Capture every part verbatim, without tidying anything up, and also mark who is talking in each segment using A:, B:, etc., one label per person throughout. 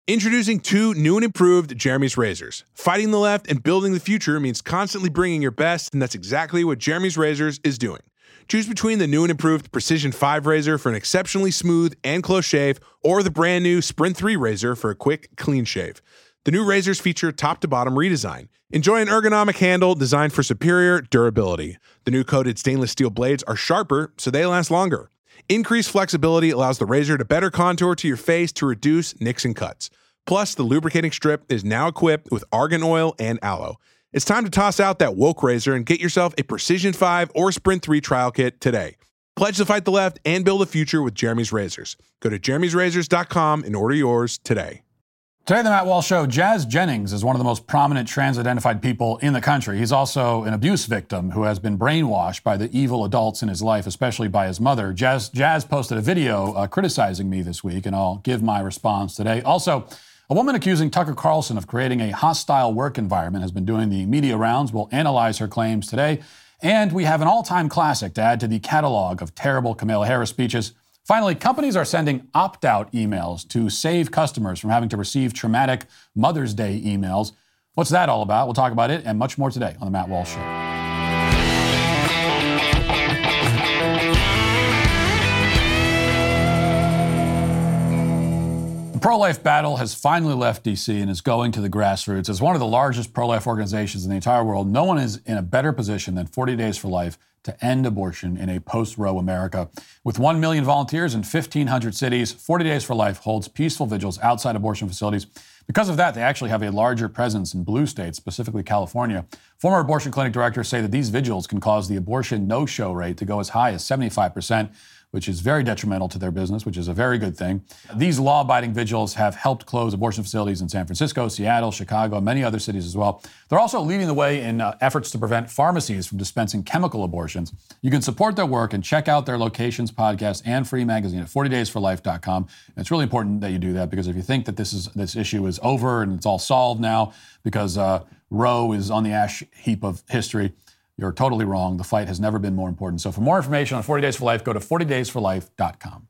A: Introducing two new and improved Jeremy's razors. Fighting the left and building the future means constantly bringing your best, and that's exactly what Jeremy's Razors is doing. Choose between the new and improved Precision five razor for an exceptionally smooth and close shave, or the brand new Sprint three razor for a quick, clean shave. The new razors feature top-to-bottom redesign. Enjoy an ergonomic handle designed for superior durability. The new coated stainless steel blades are sharper, so they last longer. Increased flexibility allows the razor to better contour to your face to reduce nicks and cuts. Plus, the lubricating strip is now equipped with argan oil and aloe. It's time to toss out that woke razor and get yourself a Precision five or Sprint three trial kit today. Pledge to fight the left and build a future with Jeremy's Razors. Go to jeremy's razors dot com and order yours today.
B: Today on the Matt Walsh Show, Jazz Jennings is one of the most prominent trans-identified people in the country. He's also an abuse victim who has been brainwashed by the evil adults in his life, especially by his mother. Jazz, Jazz posted a video uh, criticizing me this week, and I'll give my response today. Also, a woman accusing Tucker Carlson of creating a hostile work environment has been doing the media rounds. We'll analyze her claims today. And we have an all-time classic to add to the catalog of terrible Kamala Harris speeches. Finally, companies are sending opt-out emails to save customers from having to receive traumatic Mother's Day emails. What's that all about? We'll talk about it and much more today on The Matt Walsh Show. The pro-life battle has finally left D C and is going to the grassroots. As one of the largest pro-life organizations in the entire world, no one is in a better position than forty days for Life to end abortion in a post-Roe America. With one million volunteers in fifteen hundred cities, forty days for Life holds peaceful vigils outside abortion facilities. Because of that, they actually have a larger presence in blue states, specifically California. Former abortion clinic directors say that these vigils can cause the abortion no-show rate to go as high as seventy-five percent, which is very detrimental to their business, which is a very good thing. These law-abiding vigils have helped close abortion facilities in San Francisco, Seattle, Chicago, and many other cities as well. They're also leading the way in uh, efforts to prevent pharmacies from dispensing chemical abortions. You can support their work and check out their locations, podcast, and free magazine at forty days for life dot com. And it's really important that you do that, because if you think that this is this issue is over and it's all solved now because uh, Roe is on the ash heap of history, you're totally wrong. The fight has never been more important. So for more information on forty days for life, go to forty days for life dot com.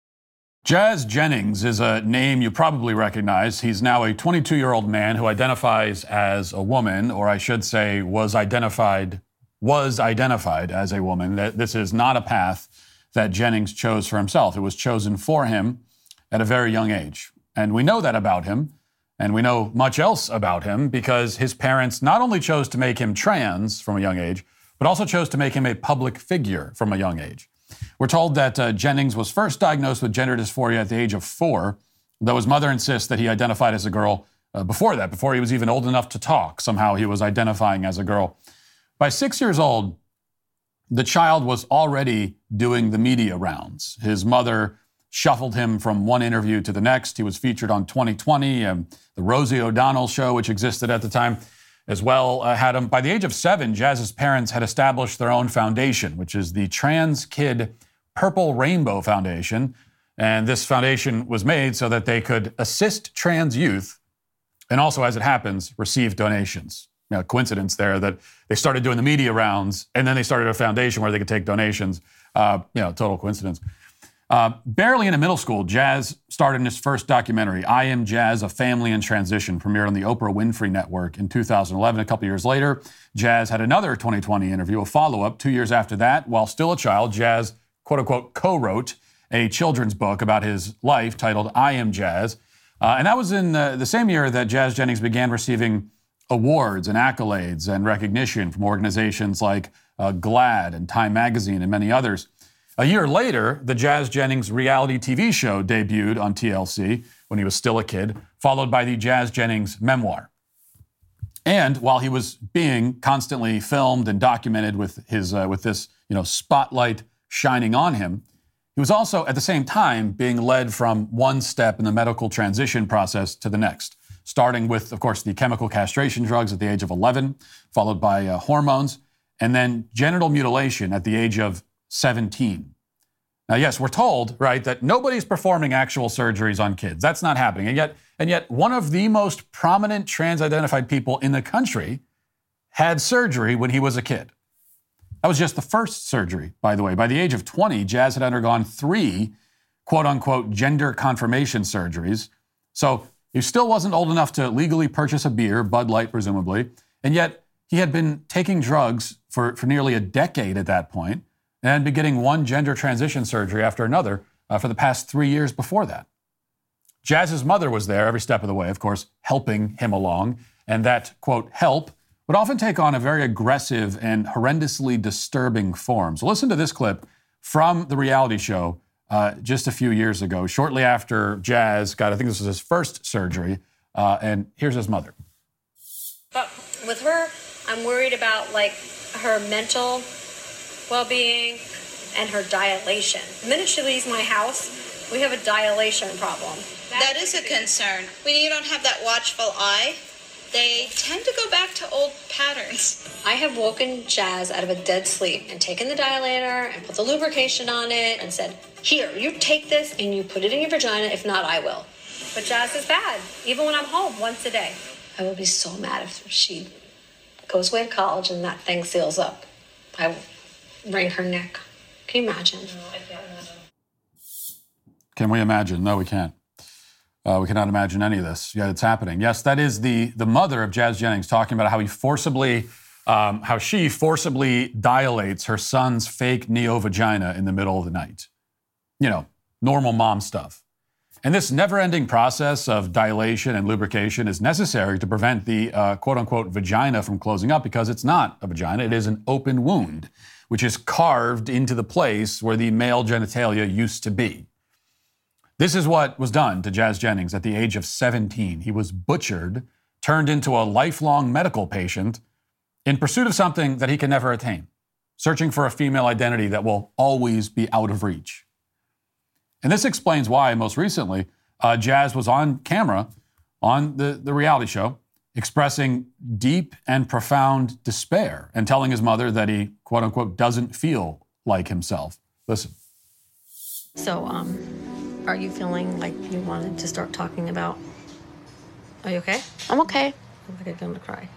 B: Jazz Jennings is a name you probably recognize. He's now a twenty-two-year-old man who identifies as a woman, or I should say was identified, was identified as a woman. This is not a path that Jennings chose for himself. It was chosen for him at a very young age. And we know that about him. And we know much else about him because his parents not only chose to make him trans from a young age, but also chose to make him a public figure from a young age. We're told that uh, Jennings was first diagnosed with gender dysphoria at the age of four, though his mother insists that he identified as a girl uh, before that, before he was even old enough to talk. Somehow he was identifying as a girl. By six years old, the child was already doing the media rounds. His mother shuffled him from one interview to the next. He was featured on twenty twenty, um, the Rosie O'Donnell show, which existed at the time, as well. Uh, had him by the age of seven. Jazz's parents had established their own foundation, which is the Trans Kid Purple Rainbow Foundation. And this foundation was made so that they could assist trans youth and also, as it happens, receive donations. You know, coincidence there that they started doing the media rounds and then they started a foundation where they could take donations. Uh, you know, total coincidence. Uh, barely into middle school, Jazz starred in his first documentary, I Am Jazz, A Family in Transition, premiered on the Oprah Winfrey Network in two thousand eleven. A couple years later, Jazz had another twenty twenty interview, a follow-up. Two years after that, while still a child, Jazz, quote-unquote, co-wrote a children's book about his life titled I Am Jazz. Uh, and that was in uh, the same year that Jazz Jennings began receiving awards and accolades and recognition from organizations like uh, GLAAD and Time Magazine and many others. A year later, the Jazz Jennings reality T V show debuted on T L C when he was still a kid, followed by the Jazz Jennings memoir. And while he was being constantly filmed and documented with his uh, with this, you know, spotlight shining on him, he was also at the same time being led from one step in the medical transition process to the next, starting with, of course, the chemical castration drugs at the age of eleven, followed by uh, hormones, and then genital mutilation at the age of seventeen. Now, yes, we're told, right, that nobody's performing actual surgeries on kids. That's not happening. And yet, and yet one of the most prominent trans-identified people in the country had surgery when he was a kid. That was just the first surgery, by the way. By the age of twenty, Jazz had undergone three quote-unquote gender confirmation surgeries. So He still wasn't old enough to legally purchase a beer, Bud Light presumably, and yet he had been taking drugs for, for nearly a decade at that point and had been getting one gender transition surgery after another uh, for the past three years before that. Jazz's mother was there every step of the way, of course, helping him along, and that, quote, help would often take on a very aggressive and horrendously disturbing form. So listen to this clip from the reality show uh, just a few years ago, shortly after Jazz got, I think this was his first surgery, uh, and here's his mother.
C: But with her, I'm worried about, like, her mental well-being and her dilation. The minute she leaves my house, we have a dilation problem.
D: That is a concern. When you don't have that watchful eye, they tend to go back to old patterns.
C: I have woken Jazz out of a dead sleep and taken the dilator and put the lubrication on it and said, here, you take this and you put it in your vagina. If not, I will. But Jazz is bad, even when I'm home once a day. I would be so mad if she goes away to college and that thing seals up. I will wring her neck. Can you imagine? No, I can't imagine.
B: Can we imagine? No, we can't. Uh, we cannot imagine any of this. Yet it's happening. Yes, that is the, the mother of Jazz Jennings talking about how he forcibly, um, how she forcibly dilates her son's fake neo-vagina in the middle of the night. You know, normal mom stuff. And this never-ending process of dilation and lubrication is necessary to prevent the uh, quote-unquote vagina from closing up, because it's not a vagina. It is an open wound, which is carved into the place where the male genitalia used to be. This is what was done to Jazz Jennings at the age of seventeen. He was butchered, turned into a lifelong medical patient in pursuit of something that he can never attain, searching for a female identity that will always be out of reach. And this explains why, most recently, uh, Jazz was on camera on the, the reality show expressing deep and profound despair and telling his mother that he, quote unquote, doesn't feel like himself. Listen.
E: So, um... are you feeling like you wanted to start talking about... Are you okay?
F: I'm okay.
E: I'm like I'm gonna cry.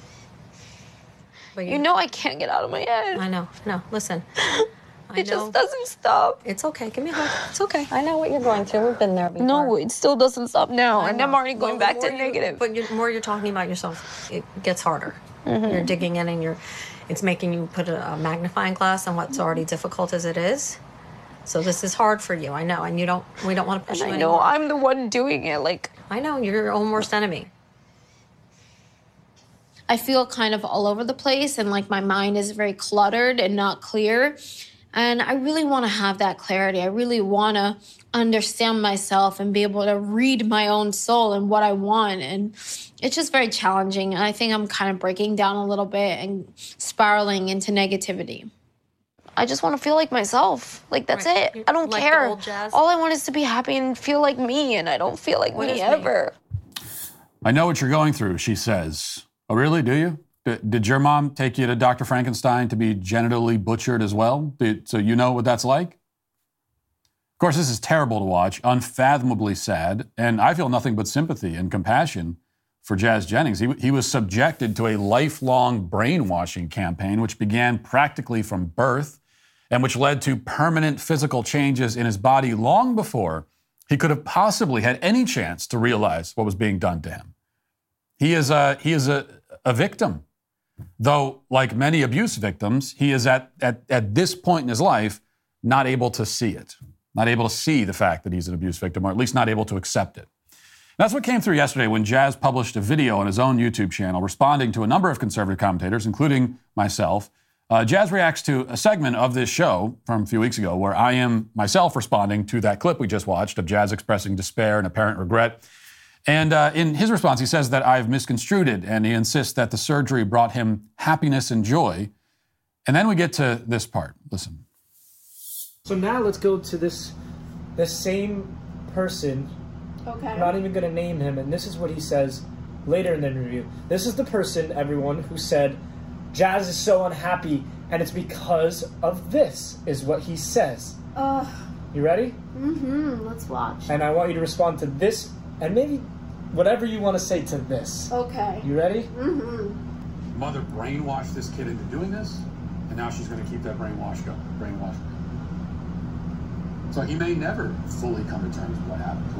E: But
F: you, you know I can't get out of my head.
E: I know, I know. Listen. I
F: it
E: know.
F: just doesn't stop.
E: It's okay. Give me a hug. It's okay. I know what you're going through. We've been there before.
F: No, it still doesn't stop now.
E: I
F: and
E: know.
F: I'm already going
E: well,
F: back to
E: you,
F: negative.
E: But the more you're talking about yourself, it gets harder. Mm-hmm. You're digging in and you're... It's making you put a, a magnifying glass on what's already difficult as it is. So this is hard for you, I know, and you don't. We don't want to push
F: and
E: you
F: I
E: anymore.
F: know I'm the one doing it. Like
E: I know you're your own worst enemy.
F: I feel kind of all over the place, and like my mind is very cluttered and not clear. And I really want to have that clarity. I really want to understand myself and be able to read my own soul and what I want. And it's just very challenging. And I think I'm kind of breaking down a little bit and spiraling into negativity. I just want to feel like myself. Like, that's right. it. I don't
E: like
F: care.
E: The old Jazz?
F: All I want is to be happy and feel like me, and I don't feel like
E: what
F: me ever.
B: Me? I know what you're going through, she says. Oh, really? Do you? D- did your mom take you to Doctor Frankenstein to be genitally butchered as well? Did, so you know what that's like? Of course, this is terrible to watch, unfathomably sad, and I feel nothing but sympathy and compassion for Jazz Jennings. He, he was subjected to a lifelong brainwashing campaign, which began practically from birth, and which led to permanent physical changes in his body long before he could have possibly had any chance to realize what was being done to him. He is a, he is a, a victim. Though, like many abuse victims, he is at, at, at this point in his life not able to see it, not able to see the fact that he's an abuse victim, or at least not able to accept it. And that's what came through yesterday when Jazz published a video on his own YouTube channel responding to a number of conservative commentators, including myself. Uh, Jazz reacts to a segment of this show from a few weeks ago where I am myself responding to that clip we just watched of Jazz expressing despair and apparent regret. And uh, in his response, he says that I've misconstrued it, and he insists that the surgery brought him happiness and joy. And then we get to this part. Listen.
G: So now let's go to this, this same person.
F: Okay.
G: I'm not even going to name him, and this is what he says later in the interview. This is the person, everyone, who said, Jazz is so unhappy, and it's because of this, is what he says.
F: Uh,
G: you ready?
F: Mm-hmm. Let's watch.
G: And I want you to respond to this, and maybe whatever you want to say to this.
F: Okay.
G: You ready?
F: Mm-hmm.
B: Mother brainwashed this kid into doing this, and now she's going to keep that brainwash going. Brainwash. So he may never fully come to terms with what happened to him.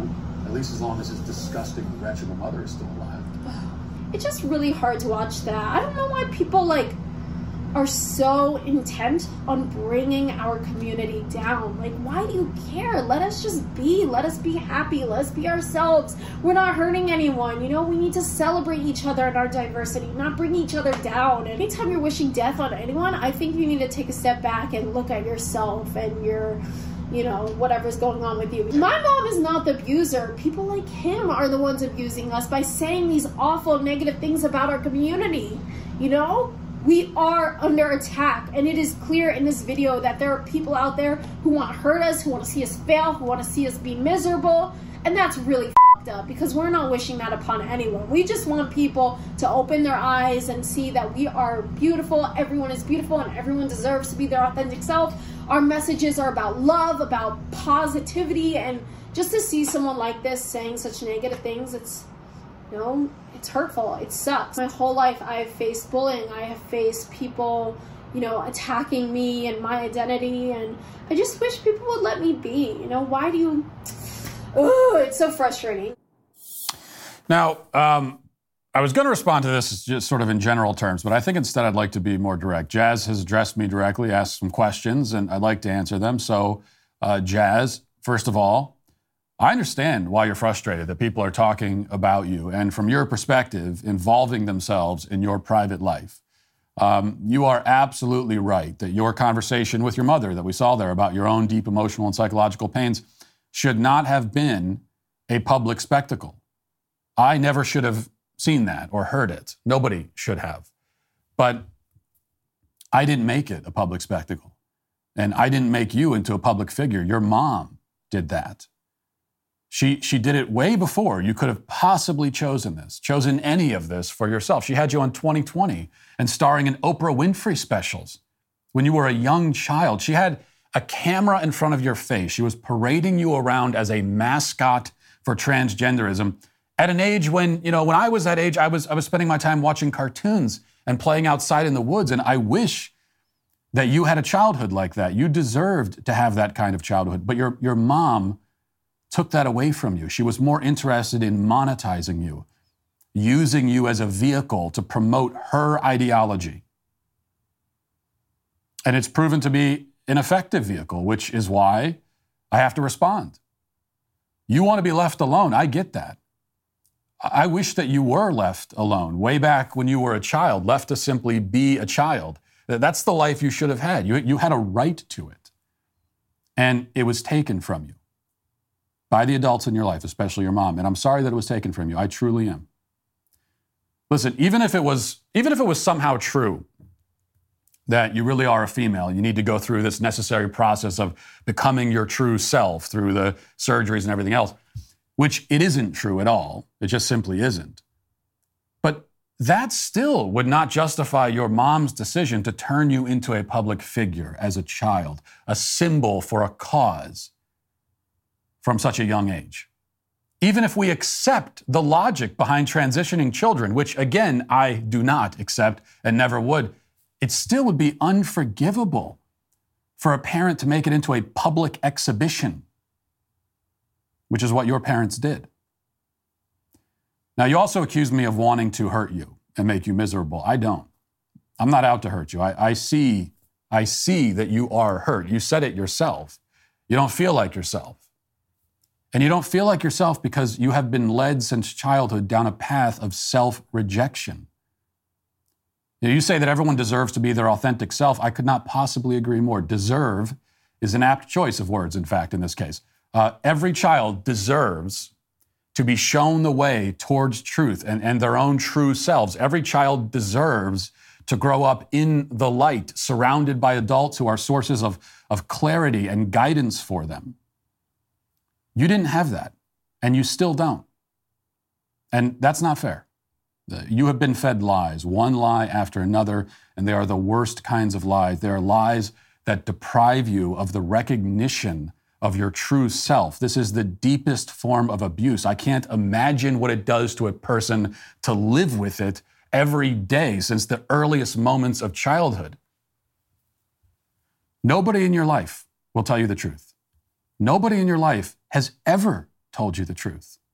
B: at least as long as his disgusting wretch of a mother is still alive.
H: It's just really hard to watch that. I don't know why people, like, are so intent on bringing our community down. Like, why do you care? Let us just be. Let us be happy. Let us be ourselves. We're not hurting anyone. You know, we need to celebrate each other and our diversity, not bring each other down. Anytime you're wishing death on anyone, I think you need to take a step back and look at yourself and your, you know, whatever's going on with you. My mom is not the abuser. People like him are the ones abusing us by saying these awful negative things about our community, you know? We are under attack, and it is clear in this video that there are people out there who want to hurt us, who want to see us fail, who want to see us be miserable, and that's really f***ed up because we're not wishing that upon anyone. We just want people to open their eyes and see that we are beautiful, everyone is beautiful, and everyone deserves to be their authentic self. Our messages are about love, about positivity, and just to see someone like this saying such negative things, it's, you know, it's hurtful. It sucks. My whole life I have faced bullying. I have faced people, you know, attacking me and my identity, and I just wish people would let me be. You know, why do you... Oh, it's so frustrating.
B: Now, um, I was going to respond to this just sort of in general terms, but I think instead I'd like to be more direct. Jazz has addressed me directly, asked some questions, and I'd like to answer them. So, uh, Jazz, first of all, I understand why you're frustrated that people are talking about you and from your perspective, involving themselves in your private life. Um, you are absolutely right that your conversation with your mother that we saw there about your own deep emotional and psychological pains should not have been a public spectacle. I never should have seen that or heard it. Nobody should have. But I didn't make it a public spectacle. And I didn't make you into a public figure. Your mom did that. She she did it way before you could have possibly chosen this, chosen any of this for yourself. She had you on twenty twenty and starring in Oprah Winfrey specials when you were a young child. She had a camera in front of your face. She was parading you around as a mascot for transgenderism at an age when, you know, when I was that age, I was I was spending my time watching cartoons and playing outside in the woods. And I wish that you had a childhood like that. You deserved to have that kind of childhood. But your your mom took that away from you. She was more interested in monetizing you, using you as a vehicle to promote her ideology. And it's proven to be an effective vehicle, which is why I have to respond. You want to be left alone. I get that. I wish that you were left alone way back when you were a child, left to simply be a child. That's the life you should have had. You, you had a right to it. And it was taken from you by the adults in your life, especially your mom. And I'm sorry that it was taken from you. I truly am. Listen, even if it was, even if it was somehow true that you really are a female, you need to go through this necessary process of becoming your true self through the surgeries and everything else, which it isn't true at all. It just simply isn't. But that still would not justify your mom's decision to turn you into a public figure as a child, a symbol for a cause from such a young age. Even if we accept the logic behind transitioning children, which again, I do not accept and never would, it still would be unforgivable for a parent to make it into a public exhibition, which is what your parents did. Now, you also accuse me of wanting to hurt you and make you miserable. I don't. I'm not out to hurt you. I, I see, I see that you are hurt. You said it yourself. You don't feel like yourself. And you don't feel like yourself because you have been led since childhood down a path of self-rejection. You say that everyone deserves to be their authentic self. I could not possibly agree more. Deserve is an apt choice of words, in fact, in this case. Uh, every child deserves to be shown the way towards truth and, and their own true selves. Every child deserves to grow up in the light, surrounded by adults who are sources of, of clarity and guidance for them. You didn't have that, and you still don't. And that's not fair. You have been fed lies, one lie after another, and they are the worst kinds of lies. They are lies that deprive you of the recognition of your true self. This is the deepest form of abuse. I can't imagine what it does to a person to live with it every day since the earliest moments of childhood. Nobody in your life will tell you the truth. Nobody in your life has ever told you the truth.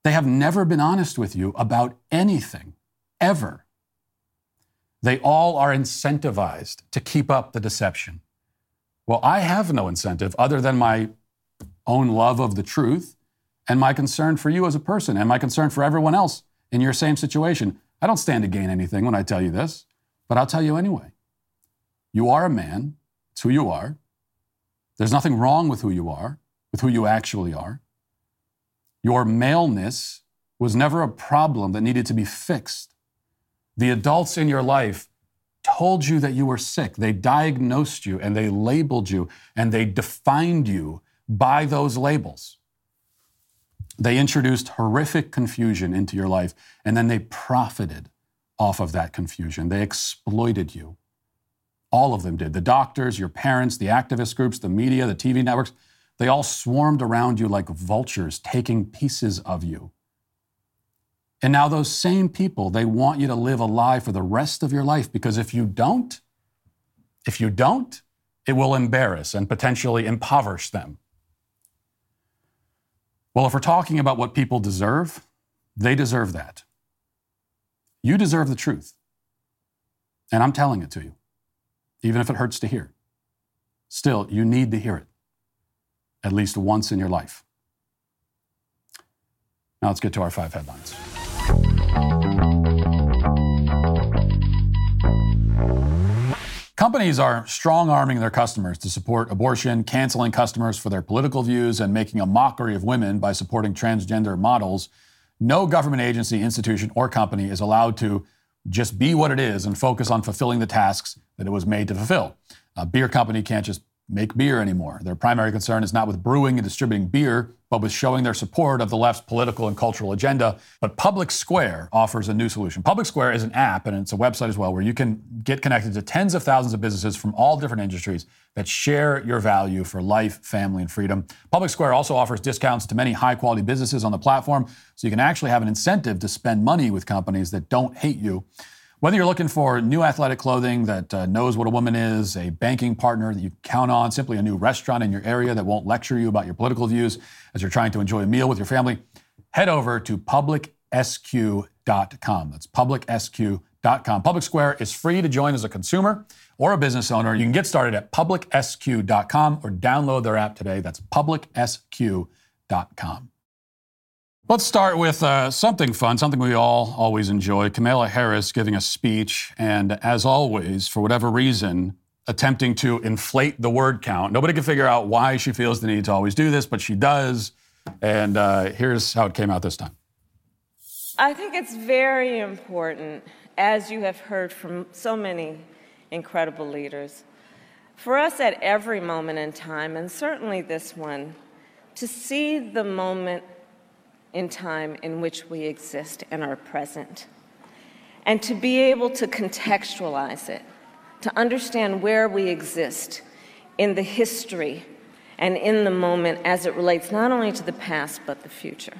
B: They have never been honest with you about anything, ever. They all are incentivized to keep up the deception. Well, I have no incentive other than my own love of the truth and my concern for you as a person and my concern for everyone else in your same situation. I don't stand to gain anything when I tell you this, but I'll tell you anyway. You are a man. It's who you are. There's nothing wrong with who you are, with who you actually are. Your maleness was never a problem that needed to be fixed. The adults in your life told you that you were sick. They diagnosed you and they labeled you and they defined you by those labels. They introduced horrific confusion into your life and then they profited off of that confusion. They exploited you. All of them did. The doctors, your parents, the activist groups, the media, the T V networks, they all swarmed around you like vultures, taking pieces of you. And now those same people, they want you to live a lie for the rest of your life, because if you don't, if you don't, it will embarrass and potentially impoverish them. Well, if we're talking about what people deserve, they deserve that. You deserve the truth. And I'm telling it to you, even if it hurts to hear. Still, you need to hear it at least once in your life. Now let's get to our five headlines. Companies are strong-arming their customers to support abortion, canceling customers for their political views, and making a mockery of women by supporting transgender models. No government agency, institution, or company is allowed to just be what it is and focus on fulfilling the tasks that it was made to fulfill. A beer company can't just make beer anymore. Their primary concern is not with brewing and distributing beer, but with showing their support of the left's political and cultural agenda. But Public Square offers a new solution. Public Square is an app, and it's a website as well, where you can get connected to tens of thousands of businesses from all different industries that share your value for life, family, and freedom. Public Square also offers discounts to many high-quality businesses on the platform, so you can actually have an incentive to spend money with companies that don't hate you. Whether you're looking for new athletic clothing that uh, knows what a woman is, a banking partner that you count on, simply a new restaurant in your area that won't lecture you about your political views as you're trying to enjoy a meal with your family, head over to public s q dot com. That's public s q dot com. Public Square is free to join as a consumer or a business owner. You can get started at public s q dot com or download their app today. That's public s q dot com. Let's start with uh, something fun, something we all always enjoy. Kamala Harris giving a speech, and as always, for whatever reason, attempting to inflate the word count. Nobody can figure out why she feels the need to always do this, but she does. And uh, here's how it came out this time.
I: I think it's very important, as you have heard from so many incredible leaders, for us at every moment in time, and certainly this one, to see the moment in time in which we exist and are present, and to be able to contextualize it, to understand where we exist in the history and in the moment as it relates not only to the past but the future.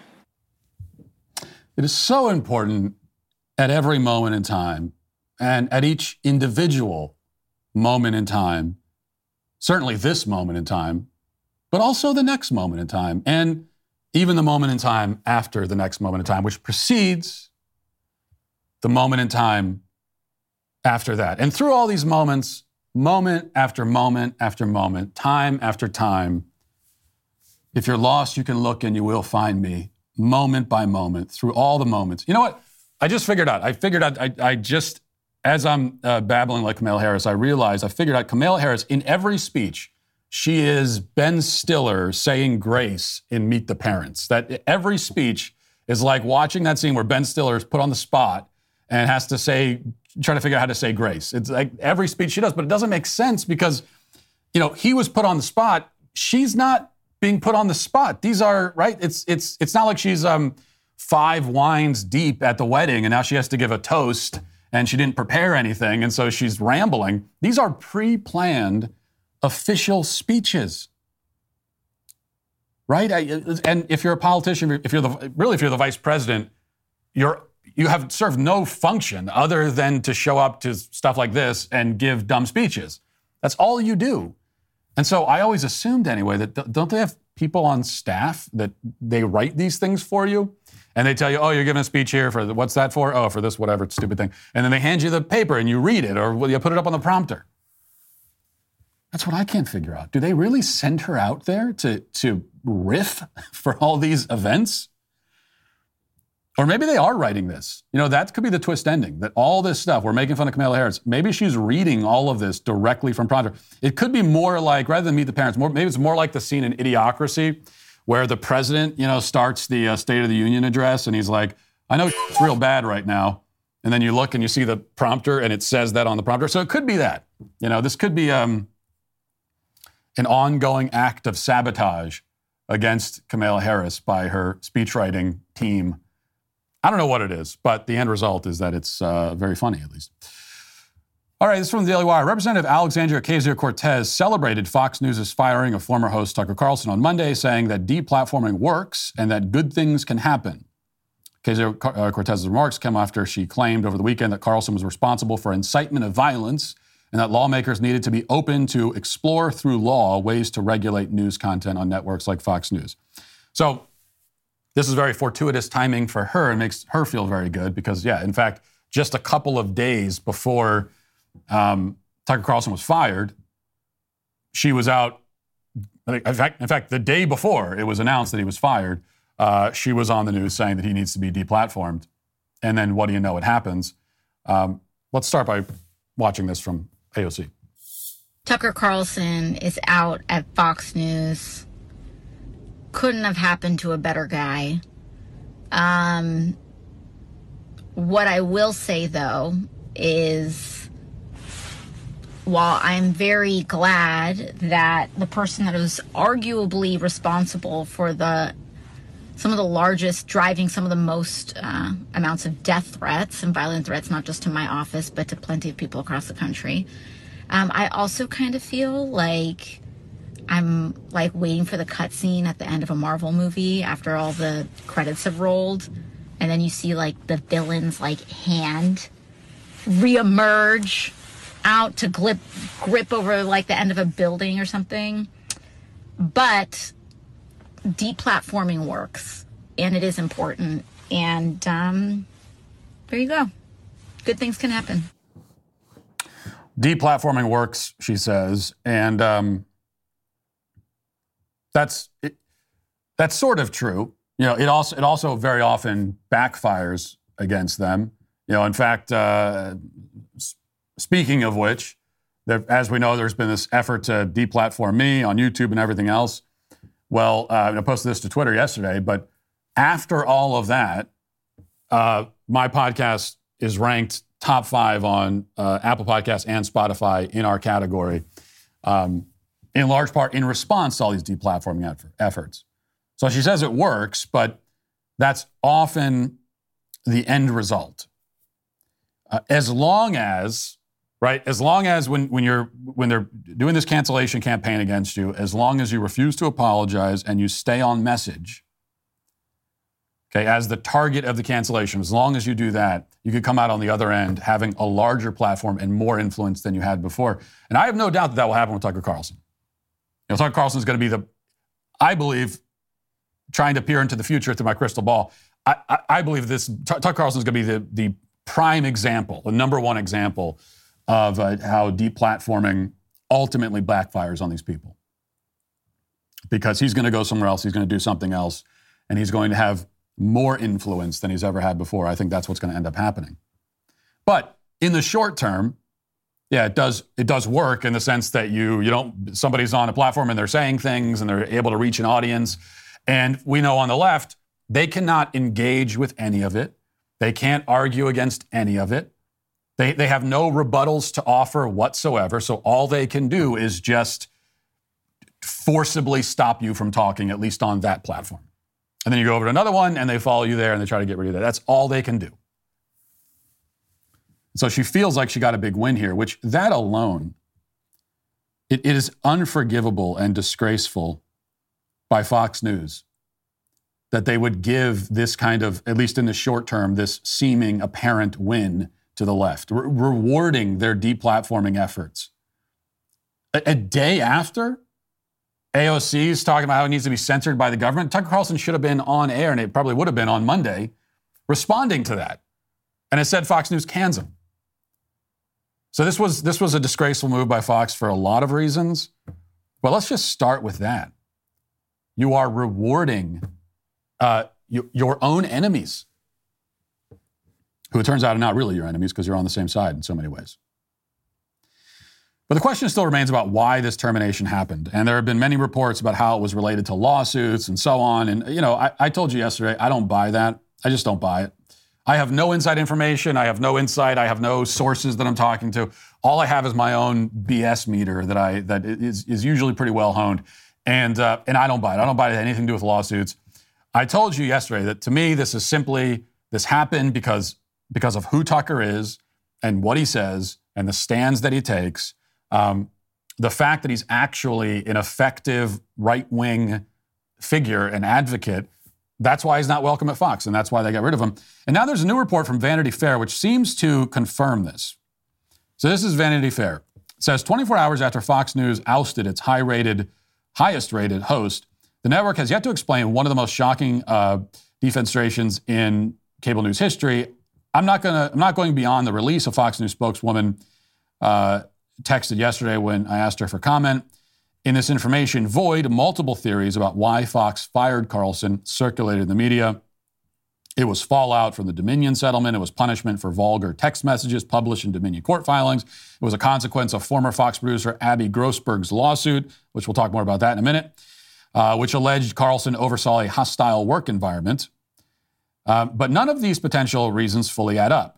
B: It is so important at every moment in time and at each individual moment in time, certainly this moment in time, but also the next moment in time, and even the moment in time after the next moment in time, which precedes the moment in time after that. And through all these moments, moment after moment after moment, time after time, if you're lost, you can look and you will find me, moment by moment, through all the moments. You know what? I just figured out. I figured out, I, I just, as I'm uh, babbling like Kamala Harris, I realized I figured out Kamala Harris, in every speech, she is Ben Stiller saying grace in Meet the Parents. That every speech is like watching that scene where Ben Stiller is put on the spot and has to say, trying to figure out how to say grace. It's like every speech she does, but it doesn't make sense because, you know, he was put on the spot. She's not being put on the spot. These are, right? It's it's it's not like she's um five wines deep at the wedding and now she has to give a toast and she didn't prepare anything and so she's rambling. These are pre-planned official speeches, right? And if you're a politician, if you're the really if you're the vice president, you're you have served no function other than to show up to stuff like this and give dumb speeches. That's all you do. And so I always assumed anyway that don't they have people on staff that they write these things for you? And they tell you, oh, you're giving a speech here for, the, what's that for? Oh, for this whatever stupid thing. And then they hand you the paper and you read it, or well, you put it up on the prompter. That's what I can't figure out. Do they really send her out there to, to riff for all these events? Or maybe they are writing this. You know, that could be the twist ending, that all this stuff, we're making fun of Kamala Harris. Maybe she's reading all of this directly from prompter. It could be more like, rather than Meet the Parents, more, maybe it's more like the scene in Idiocracy, where the president, you know, starts the uh, State of the Union address, and he's like, I know it's real bad right now. And then you look and you see the prompter, and it says that on the prompter. So it could be that. You know, this could be um, an ongoing act of sabotage against Kamala Harris by her speechwriting team. I don't know what it is, but the end result is that it's uh, very funny, at least. All right, this is from the Daily Wire. Representative Alexandria Ocasio-Cortez celebrated Fox News' firing of former host Tucker Carlson on Monday, saying that deplatforming works and that good things can happen. Ocasio-Cortez's remarks came after she claimed over the weekend that Carlson was responsible for incitement of violence and that lawmakers needed to be open to explore through law ways to regulate news content on networks like Fox News. So this is very fortuitous timing for her and makes her feel very good because, yeah, in fact, just a couple of days before um, Tucker Carlson was fired, she was out. In fact, in fact, the day before it was announced that he was fired, uh, she was on the news saying that he needs to be deplatformed. And then what do you know? It happens. Um, let's start by watching this from A O C.
J: Tucker Carlson is out at Fox News. Couldn't have happened to a better guy. Um, what I will say, though, is while I'm very glad that the person that was arguably responsible for the some of the largest, driving some of the most uh, amounts of death threats and violent threats, not just to my office, but to plenty of people across the country, um, I also kind of feel like I'm like waiting for the cutscene at the end of a Marvel movie after all the credits have rolled. And then you see like the villain's like hand reemerge out to grip, grip over like the end of a building or something. But deplatforming works and it is important. And um, there you go. Good things can happen.
B: Deplatforming works, she says. And, um, That's it, that's sort of true. You know, it also it also very often backfires against them. You know, in fact, uh, speaking of which, there, as we know, there's been this effort to deplatform me on YouTube and everything else. Well, uh, I posted this to Twitter yesterday, but after all of that, uh, my podcast is ranked top five on uh, Apple Podcasts and Spotify in our category. Um, in large part in response to all these deplatforming effort, efforts. So she says it works, but that's often the end result. Uh, as long as, right, as long as when, when you're when they're doing this cancellation campaign against you, as long as you refuse to apologize and you stay on message, okay, as the target of the cancellation, as long as you do that, you could come out on the other end having a larger platform and more influence than you had before. And I have no doubt that that will happen with Tucker Carlson. You know, Tucker Carlson is going to be the, I believe, trying to peer into the future through my crystal ball. I, I, I believe this, Tucker Carlson is going to be the, the prime example, the number one example of uh, how deplatforming ultimately backfires on these people. Because he's going to go somewhere else, he's going to do something else, and he's going to have more influence than he's ever had before. I think that's what's going to end up happening. But in the short term, yeah, it does. It does work in the sense that you you don't. Somebody's on a platform and they're saying things and they're able to reach an audience. And we know on the left they cannot engage with any of it. They can't argue against any of it. They they have no rebuttals to offer whatsoever. So all they can do is just forcibly stop you from talking, at least on that platform. And then you go over to another one and they follow you there and they try to get rid of that. That's all they can do. So she feels like she got a big win here, which that alone, it, it is unforgivable and disgraceful by Fox News that they would give this kind of, at least in the short term, this seeming apparent win to the left, re- rewarding their deplatforming efforts. A, a day after A O C is talking about how it needs to be censored by the government. Tucker Carlson should have been on air, and it probably would have been on Monday, responding to that. And it said Fox News cans him. So this was this was a disgraceful move by Fox for a lot of reasons. But let's just start with that. You are rewarding uh, you, your own enemies, who it turns out are not really your enemies because you're on the same side in so many ways. But the question still remains about why this termination happened. And there have been many reports about how it was related to lawsuits and so on. And, you know, I, I told you yesterday, I don't buy that. I just don't buy it. I have no inside information. I have no insight. I have no sources that I'm talking to. All I have is my own B S meter that I that is, is usually pretty well honed. And, uh, and I don't buy it. I don't buy it anything to do with lawsuits. I told you yesterday that to me, this is simply, this happened because, because of who Tucker is and what he says and the stands that he takes. Um, the fact that he's actually an effective right-wing figure and advocate, that's why he's not welcome at Fox, and that's why they got rid of him. And now there's a new report from Vanity Fair, which seems to confirm this. So this is Vanity Fair. It says twenty-four hours after Fox News ousted its high-rated, highest-rated host, the network has yet to explain one of the most shocking uh, defenestrations in cable news history. I'm not gonna. I'm not going beyond the release of Fox News spokeswoman uh, texted yesterday when I asked her for comment. In this information void, multiple theories about why Fox fired Carlson circulated in the media. It was fallout from the Dominion settlement. It was punishment for vulgar text messages published in Dominion court filings. It was a consequence of former Fox producer Abby Grossberg's lawsuit, which we'll talk more about that in a minute, uh, which alleged Carlson oversaw a hostile work environment. Uh, but none of these potential reasons fully add up.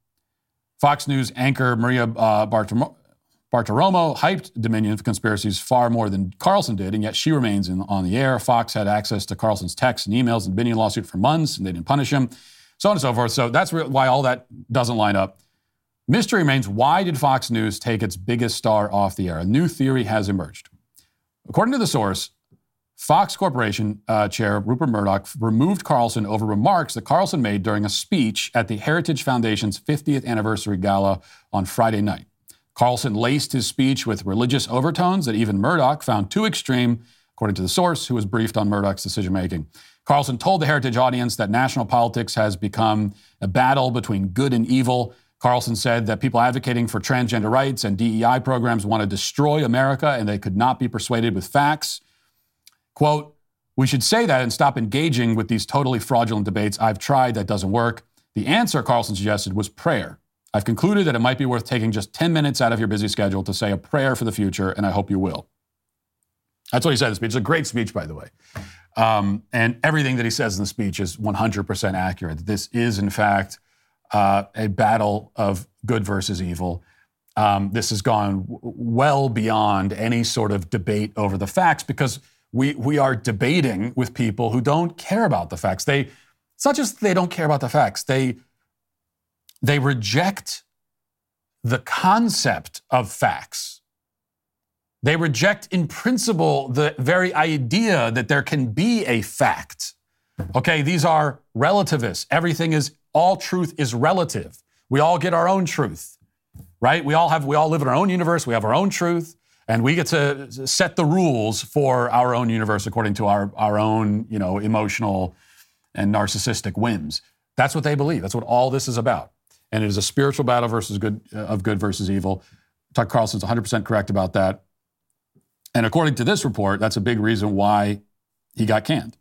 B: Fox News anchor Maria uh, Bartiromo, Bartiromo hyped Dominion conspiracies far more than Carlson did, and yet she remains in, on the air. Fox had access to Carlson's texts and emails in the Dominion lawsuit for months, and they didn't punish him, so on and so forth. So that's re- why all that doesn't line up. Mystery remains, why did Fox News take its biggest star off the air? A new theory has emerged. According to the source, Fox Corporation uh, chair Rupert Murdoch removed Carlson over remarks that Carlson made during a speech at the Heritage Foundation's fiftieth anniversary gala on Friday night. Carlson laced his speech with religious overtones that even Murdoch found too extreme, according to the source, who was briefed on Murdoch's decision-making. Carlson told the Heritage audience that national politics has become a battle between good and evil. Carlson said that people advocating for transgender rights and D E I programs want to destroy America, and they could not be persuaded with facts. Quote, we should say that and stop engaging with these totally fraudulent debates. I've tried, that doesn't work. The answer, Carlson suggested, was prayer. I've concluded that it might be worth taking just ten minutes out of your busy schedule to say a prayer for the future, and I hope you will. That's what he said in the speech. It's a great speech, by the way. Um, and everything that he says in the speech is one hundred percent accurate. This is, in fact, uh, a battle of good versus evil. Um, this has gone w- well beyond any sort of debate over the facts, because we we are debating with people who don't care about the facts. They, it's not just they don't care about the facts. They They reject the concept of facts. They reject in principle the very idea that there can be a fact. Okay, these are relativists. Everything is, all truth is relative. We all get our own truth, right? We all have, we all live in our own universe. We have our own truth, and we get to set the rules for our own universe according to our, our own, you know, emotional and narcissistic whims. That's what they believe. That's what all this is about. And it is a spiritual battle versus good, uh, of good versus evil. Tucker Carlson's one hundred percent correct about that. And according to this report, that's a big reason why he got canned.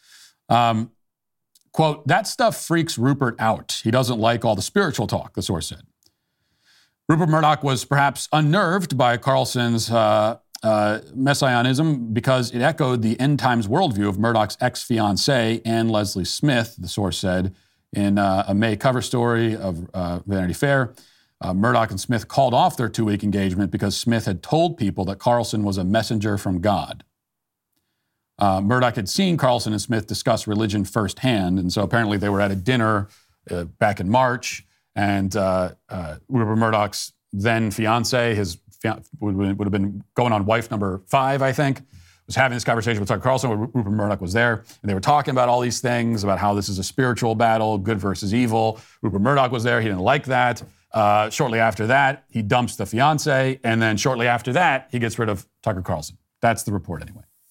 B: Um, quote, that stuff freaks Rupert out. He doesn't like all the spiritual talk, the source said. Rupert Murdoch was perhaps unnerved by Carlson's uh, uh, messianism because it echoed the end times worldview of Murdoch's ex-fiancée, Anne Leslie Smith, the source said. In uh, a May cover story of uh, Vanity Fair, uh, Murdoch and Smith called off their two-week engagement because Smith had told people that Carlson was a messenger from God. Uh, Murdoch had seen Carlson and Smith discuss religion firsthand, and so apparently they were at a dinner uh, back in March, and uh, uh, Rupert Murdoch's then fiancée, his fian- would, would have been going on wife number five, I think, was having this conversation with Tucker Carlson, where Rupert Murdoch was there, and they were talking about all these things, about how this is a spiritual battle, good versus evil. Rupert Murdoch was there. He didn't like that. Uh, shortly after that, he dumps the fiancé, and then shortly after that, he gets rid of Tucker Carlson. That's the report anyway.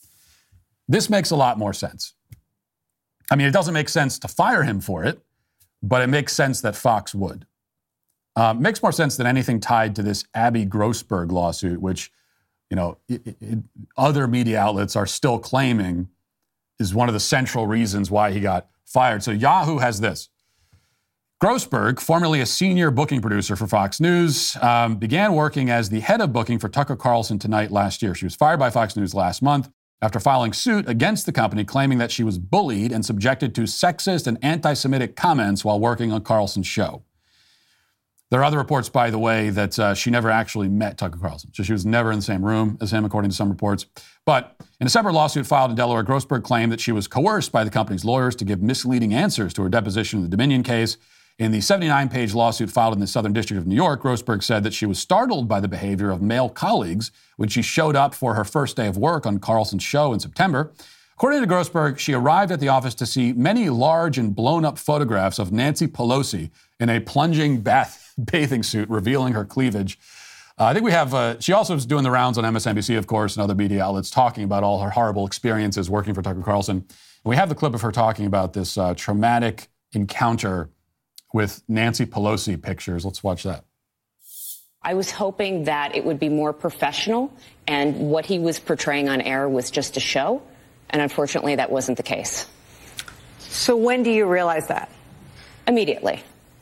B: This makes a lot more sense. I mean, it doesn't make sense to fire him for it, but it makes sense that Fox would. Uh, makes more sense than anything tied to this Abby Grossberg lawsuit, which, you know, it, it, other media outlets are still claiming is one of the central reasons why he got fired. So Yahoo has this. Grossberg, formerly a senior booking producer for Fox News, um, began working as the head of booking for Tucker Carlson Tonight last year. She was fired by Fox News last month after filing suit against the company, claiming that she was bullied and subjected to sexist and anti-Semitic comments while working on Carlson's show. There are other reports, by the way, that uh, she never actually met Tucker Carlson. So she was never in the same room as him, according to some reports. But in a separate lawsuit filed in Delaware, Grossberg claimed that she was coerced by the company's lawyers to give misleading answers to her deposition in the Dominion case. In the seventy-nine page lawsuit filed in the Southern District of New York, Grossberg said that she was startled by the behavior of male colleagues when she showed up for her first day of work on Carlson's show in September. According to Grossberg, she arrived at the office to see many large and blown-up photographs of Nancy Pelosi in a plunging bath bathing suit revealing her cleavage. Uh, I think we have, uh, she also was doing the rounds on M S N B C, of course, and other media outlets talking about all her horrible experiences working for Tucker Carlson. And we have the clip of her talking about this uh, traumatic encounter with Nancy Pelosi pictures. Let's watch that.
K: I was hoping that it would be more professional, and what he was portraying on air was just a show, and unfortunately that wasn't the case.
L: So when do you realize that?
K: Immediately.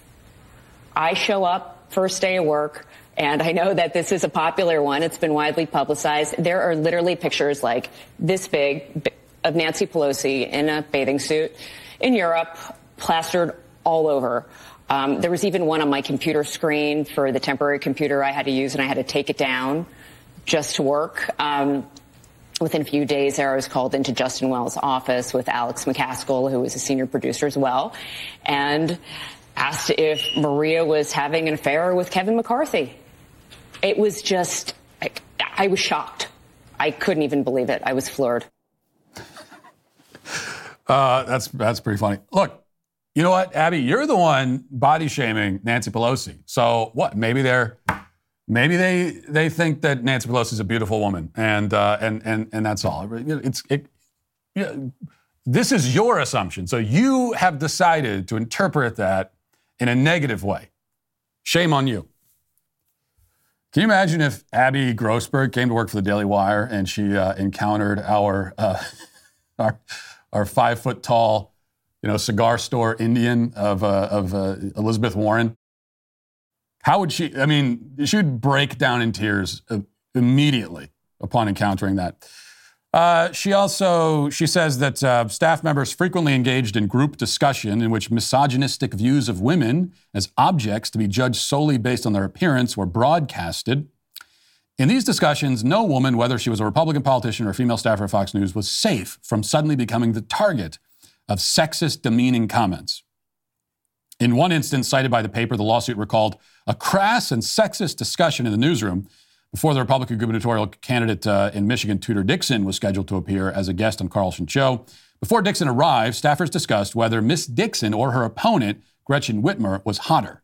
K: I show up first day of work, and I know that this is a popular one. It's been widely publicized. There are literally pictures like this big of Nancy Pelosi in a bathing suit in Europe, plastered all over. Um, there was even one on my computer screen for the temporary computer I had to use, and I had to take it down just to work. Um, within a few days there, I was called into Justin Wells' office with Alex McCaskill, who was a senior producer as well, and asked if Maria was having an affair with Kevin McCarthy. It was just, I, I was shocked. I couldn't even believe it. I was floored.
B: Uh, that's that's pretty funny. Look, you know what, Abby, you're the one body shaming Nancy Pelosi. So what? Maybe they're, maybe they they think that Nancy Pelosi is a beautiful woman, and uh, and and and that's all. It's it. You know, this is your assumption. So you have decided to interpret that in a negative way. Shame on you. Can you imagine if Abby Grossberg came to work for the Daily Wire and she uh, encountered our uh, our our five foot tall, you know, cigar store Indian of uh, of uh, Elizabeth Warren? How would she? I mean, she would break down in tears immediately upon encountering that. Uh, she also, she says that uh, staff members frequently engaged in group discussion in which misogynistic views of women as objects to be judged solely based on their appearance were broadcasted. In these discussions, no woman, whether she was a Republican politician or a female staffer at Fox News, was safe from suddenly becoming the target of sexist, demeaning comments. In one instance cited by the paper, the lawsuit recalled a crass and sexist discussion in the newsroom before the Republican gubernatorial candidate uh, in Michigan, Tudor Dixon, was scheduled to appear as a guest on Carlson's show. Before Dixon arrived, staffers discussed whether Miss Dixon or her opponent, Gretchen Whitmer, was hotter.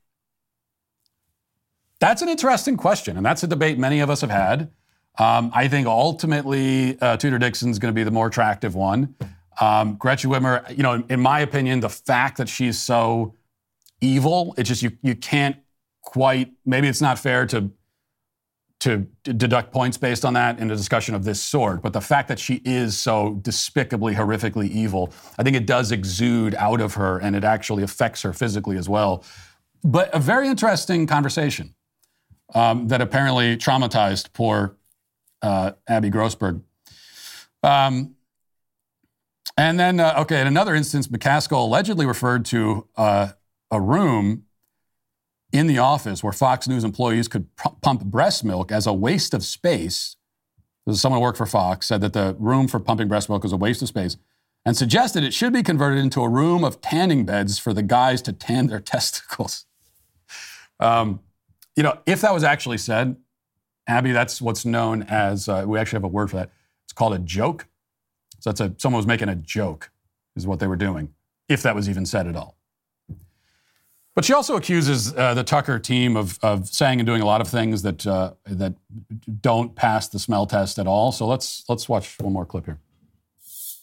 B: That's an interesting question, and that's a debate many of us have had. Um, I think ultimately uh, Tudor Dixon's going to be the more attractive one. Um, Gretchen Whitmer, you know, in my opinion, the fact that she's so evil, it's just you you can't quite, maybe it's not fair to to deduct points based on that in a discussion of this sort. But the fact that she is so despicably, horrifically evil, I think it does exude out of her, and it actually affects her physically as well. But a very interesting conversation um, that apparently traumatized poor uh, Abby Grossberg. Um, and then, uh, okay, in another instance, McCaskill allegedly referred to uh, a room in the office where Fox News employees could p- pump breast milk as a waste of space. Someone who worked for Fox said that the room for pumping breast milk was a waste of space and suggested it should be converted into a room of tanning beds for the guys to tan their testicles. Um, you know, if that was actually said, Abby, that's what's known as, uh, we actually have a word for that. It's called a joke. So that's a, someone was making a joke is what they were doing, if that was even said at all. But she also accuses uh, the Tucker team of, of saying and doing a lot of things that uh, that don't pass the smell test at all. So let's let's watch one more clip here.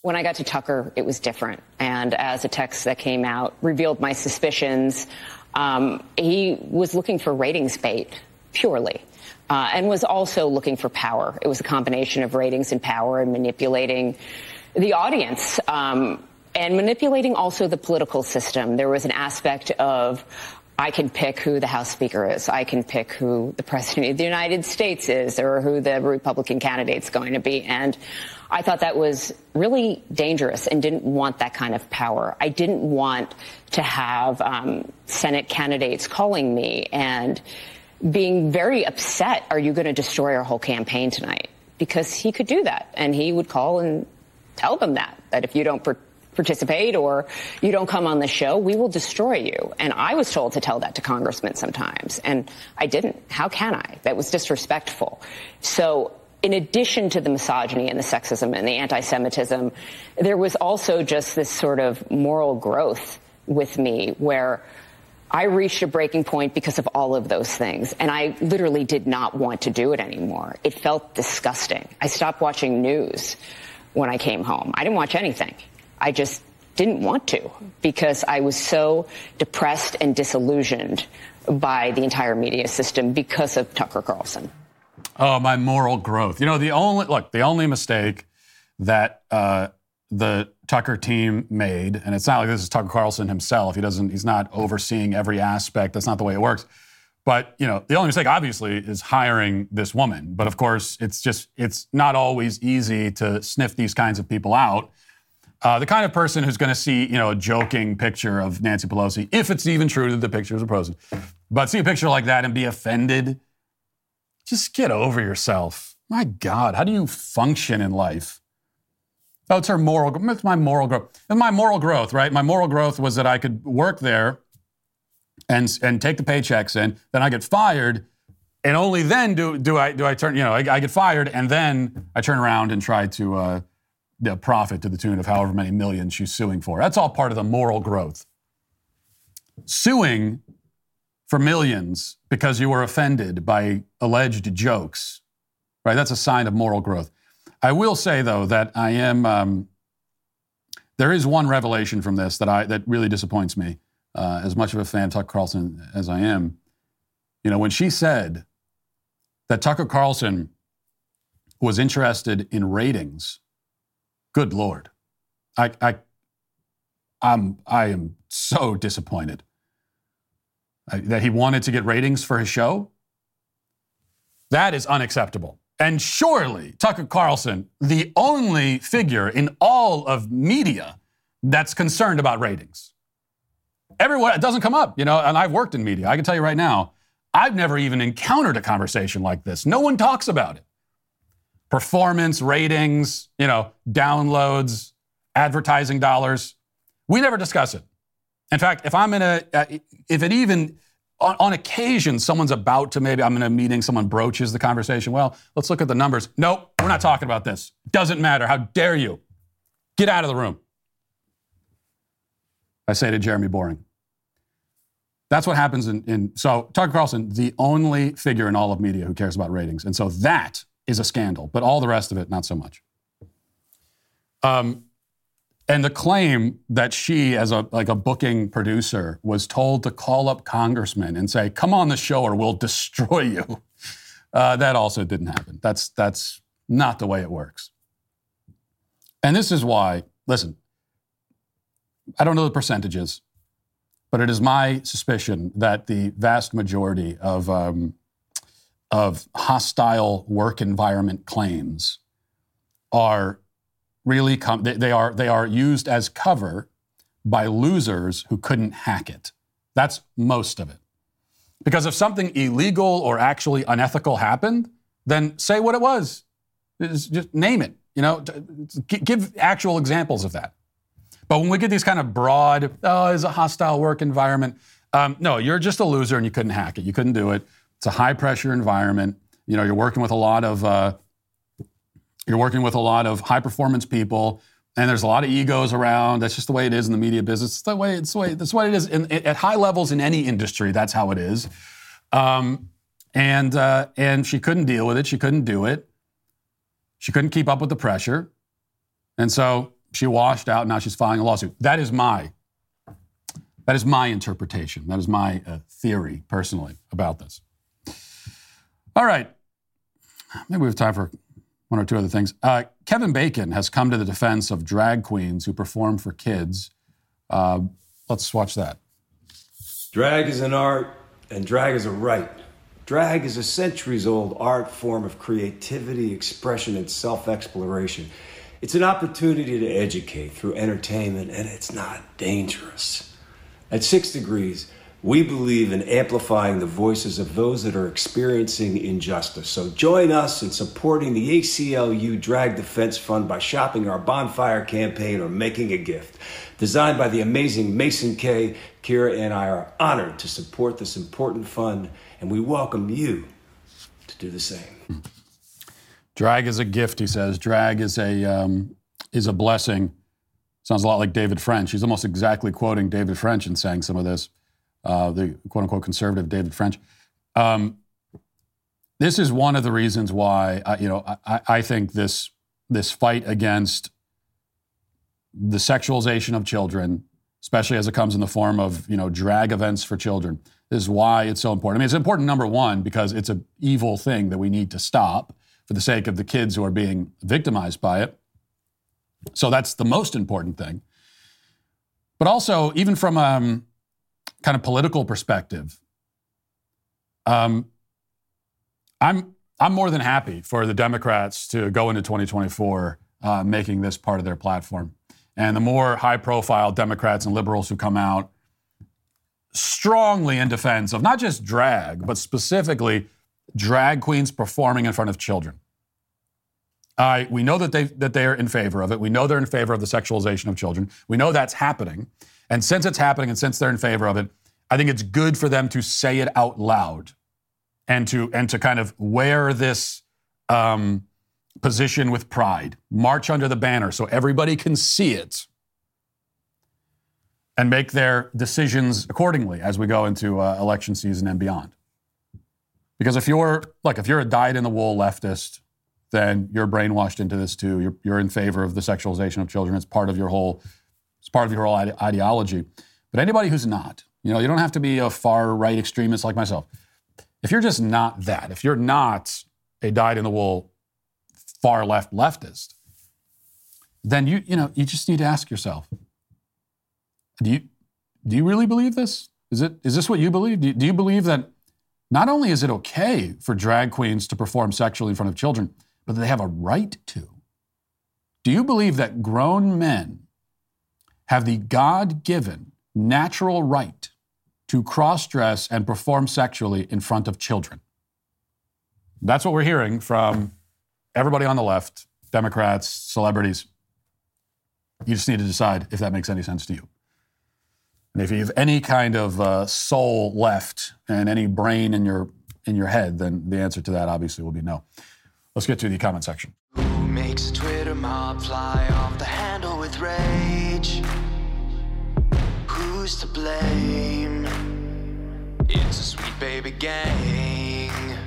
K: When I got to Tucker, it was different. And as a text that came out revealed my suspicions, um, he was looking for ratings bait, purely, uh, and was also looking for power. It was a combination of ratings and power and manipulating the audience, um, and manipulating also the political system. There was an aspect of, I can pick who the House Speaker is. I can pick who the President of the United States is, or who the Republican candidate's going to be. And I thought that was really dangerous and didn't want that kind of power. I didn't want to have um, Senate candidates calling me and being very upset, are you going to destroy our whole campaign tonight? Because he could do that. And he would call and tell them that, that if you don't per- participate or you don't come on the show, we will destroy you. And I was told to tell that to congressmen sometimes, and I didn't. How can I? That was disrespectful. So in addition to the misogyny and the sexism and the anti-Semitism, there was also just this sort of moral growth with me where I reached a breaking point because of all of those things. And I literally did not want to do it anymore. It felt disgusting. I stopped watching news when I came home. I didn't watch anything. I just didn't want to because I was so depressed and disillusioned by the entire media system because of Tucker Carlson.
B: Oh, my moral growth. You know, the only, look, the only mistake that uh, the Tucker team made, and it's not like this is Tucker Carlson himself. He doesn't, he's not overseeing every aspect. That's not the way it works. But, you know, the only mistake, obviously, is hiring this woman. But, of course, it's just, it's not always easy to sniff these kinds of people out. Uh, the kind of person who's going to see, you know, a joking picture of Nancy Pelosi, if it's even true that the picture is posted, but see a picture like that and be offended, just get over yourself. My God, how do you function in life? Oh, it's her moral, it's my moral growth. And my moral growth, right? My moral growth was that I could work there and and take the paychecks in, then I get fired, and only then do do I do I turn, you know, I, I get fired, and then I turn around and try to uh, you know, profit to the tune of however many millions she's suing for. That's all part of the moral growth. Suing for millions because you were offended by alleged jokes, right? That's a sign of moral growth. I will say, though, that I am, um, there is one revelation from this that I that really disappoints me, uh, as much of a fan of Tucker Carlson as I am. You know, when she said that Tucker Carlson was interested in ratings, good Lord, I, I, I'm, I am so disappointed uh, that he wanted to get ratings for his show. That is unacceptable. And surely Tucker Carlson, the only figure in all of media that's concerned about ratings. Everyone, it doesn't come up, you know, and I've worked in media. I can tell you right now, I've never even encountered a conversation like this. No one talks about it. Performance, ratings, you know, downloads, advertising dollars. We never discuss it. In fact, if I'm in a, uh, if it even, on, on occasion, someone's about to maybe, I'm in a meeting, someone broaches the conversation. Well, let's look at the numbers. Nope, we're not talking about this. Doesn't matter. How dare you? Get out of the room. I say to Jeremy Boring. That's what happens in, in, so Tucker Carlson, the only figure in all of media who cares about ratings. And so that is a scandal, but all the rest of it, not so much. Um, and the claim that she, as a like a booking producer, was told to call up congressmen and say, come on the show or we'll destroy you. Uh, that also didn't happen. That's, that's not the way it works. And this is why, listen, I don't know the percentages, but it is my suspicion that the vast majority of um, of hostile work environment claims are really com- they, they are they are used as cover by losers who couldn't hack it. That's most of it. Because if something illegal or actually unethical happened, then say what it was. Just, just name it. You know, give actual examples of that. But when we get these kind of broad, oh, it's a hostile work environment. Um, no, you're just a loser and you couldn't hack it. You couldn't do it. It's a high pressure environment. You know, you're working with a lot of, uh, you're working with a lot of high performance people, and there's a lot of egos around. That's just the way it is in the media business. It's the way, it's the way, that's what it is in, at high levels in any industry. That's how it is. Um, and, uh, and she couldn't deal with it. She couldn't do it. She couldn't keep up with the pressure. And so she washed out. Now she's filing a lawsuit. That is my, that is my interpretation. That is my uh, theory, personally, about this. All right. Maybe we have time for one or two other things. Uh, Kevin Bacon has come to the defense of drag queens who perform for kids. Uh, let's watch that.
M: Drag is an art, and drag is a right. Drag is a centuries-old art form of creativity, expression, and self-exploration. It's an opportunity to educate through entertainment, and it's not dangerous. At Six Degrees, we believe in amplifying the voices of those that are experiencing injustice. So join us in supporting the A C L U Drag Defense Fund by shopping our bonfire campaign or making a gift. Designed by the amazing Mason Kay, Kira and I are honored to support this important fund, and we welcome you to do the same.
B: Drag is a gift, he says. Drag is a um, is a blessing. Sounds a lot like David French. He's almost exactly quoting David French and saying some of this. Uh, the quote-unquote conservative David French. Um, this is one of the reasons why I, you know I, I think this this fight against the sexualization of children, especially as it comes in the form of you know drag events for children, is why it's so important. I mean, it's important, number one, because it's an evil thing that we need to stop for the sake of the kids who are being victimized by it. So that's the most important thing. But also, even from um, kind of political perspective, um, I'm I'm more than happy for the Democrats to go into twenty twenty-four uh, making this part of their platform. And the more high-profile Democrats and liberals who come out strongly in defense of not just drag, but specifically drag queens performing in front of children. Uh, we know that they that they are in favor of it. We know they're in favor of the sexualization of children. We know that's happening. And since it's happening and since they're in favor of it, I think it's good for them to say it out loud and to and to kind of wear this um, position with pride, march under the banner so everybody can see it and make their decisions accordingly as we go into uh, election season and beyond. Because if you're, like, if you're a dyed-in-the-wool leftist, then you're brainwashed into this too. You're, you're in favor of the sexualization of children. It's part of your whole, it's part of your whole ide- ideology. But anybody who's not, you know, you don't have to be a far-right extremist like myself. If you're just not that, if you're not a dyed-in-the-wool far-left leftist, then you, you know, you just need to ask yourself, do you, do you really believe this? Is it, is this what you believe? Do you, do you believe that not only is it okay for drag queens to perform sexually in front of children, but that they have a right to? Do you believe that grown men have the God-given natural right to cross-dress and perform sexually in front of children? That's what we're hearing from everybody on the left, Democrats, celebrities. You just need to decide if that makes any sense to you. And if you have any kind of uh, soul left and any brain in your in your head, then the answer to that obviously will be no. Let's get to the comment section.
N: Who makes a Twitter mob fly off the handle with rage? Who's to blame? It's a sweet baby gang.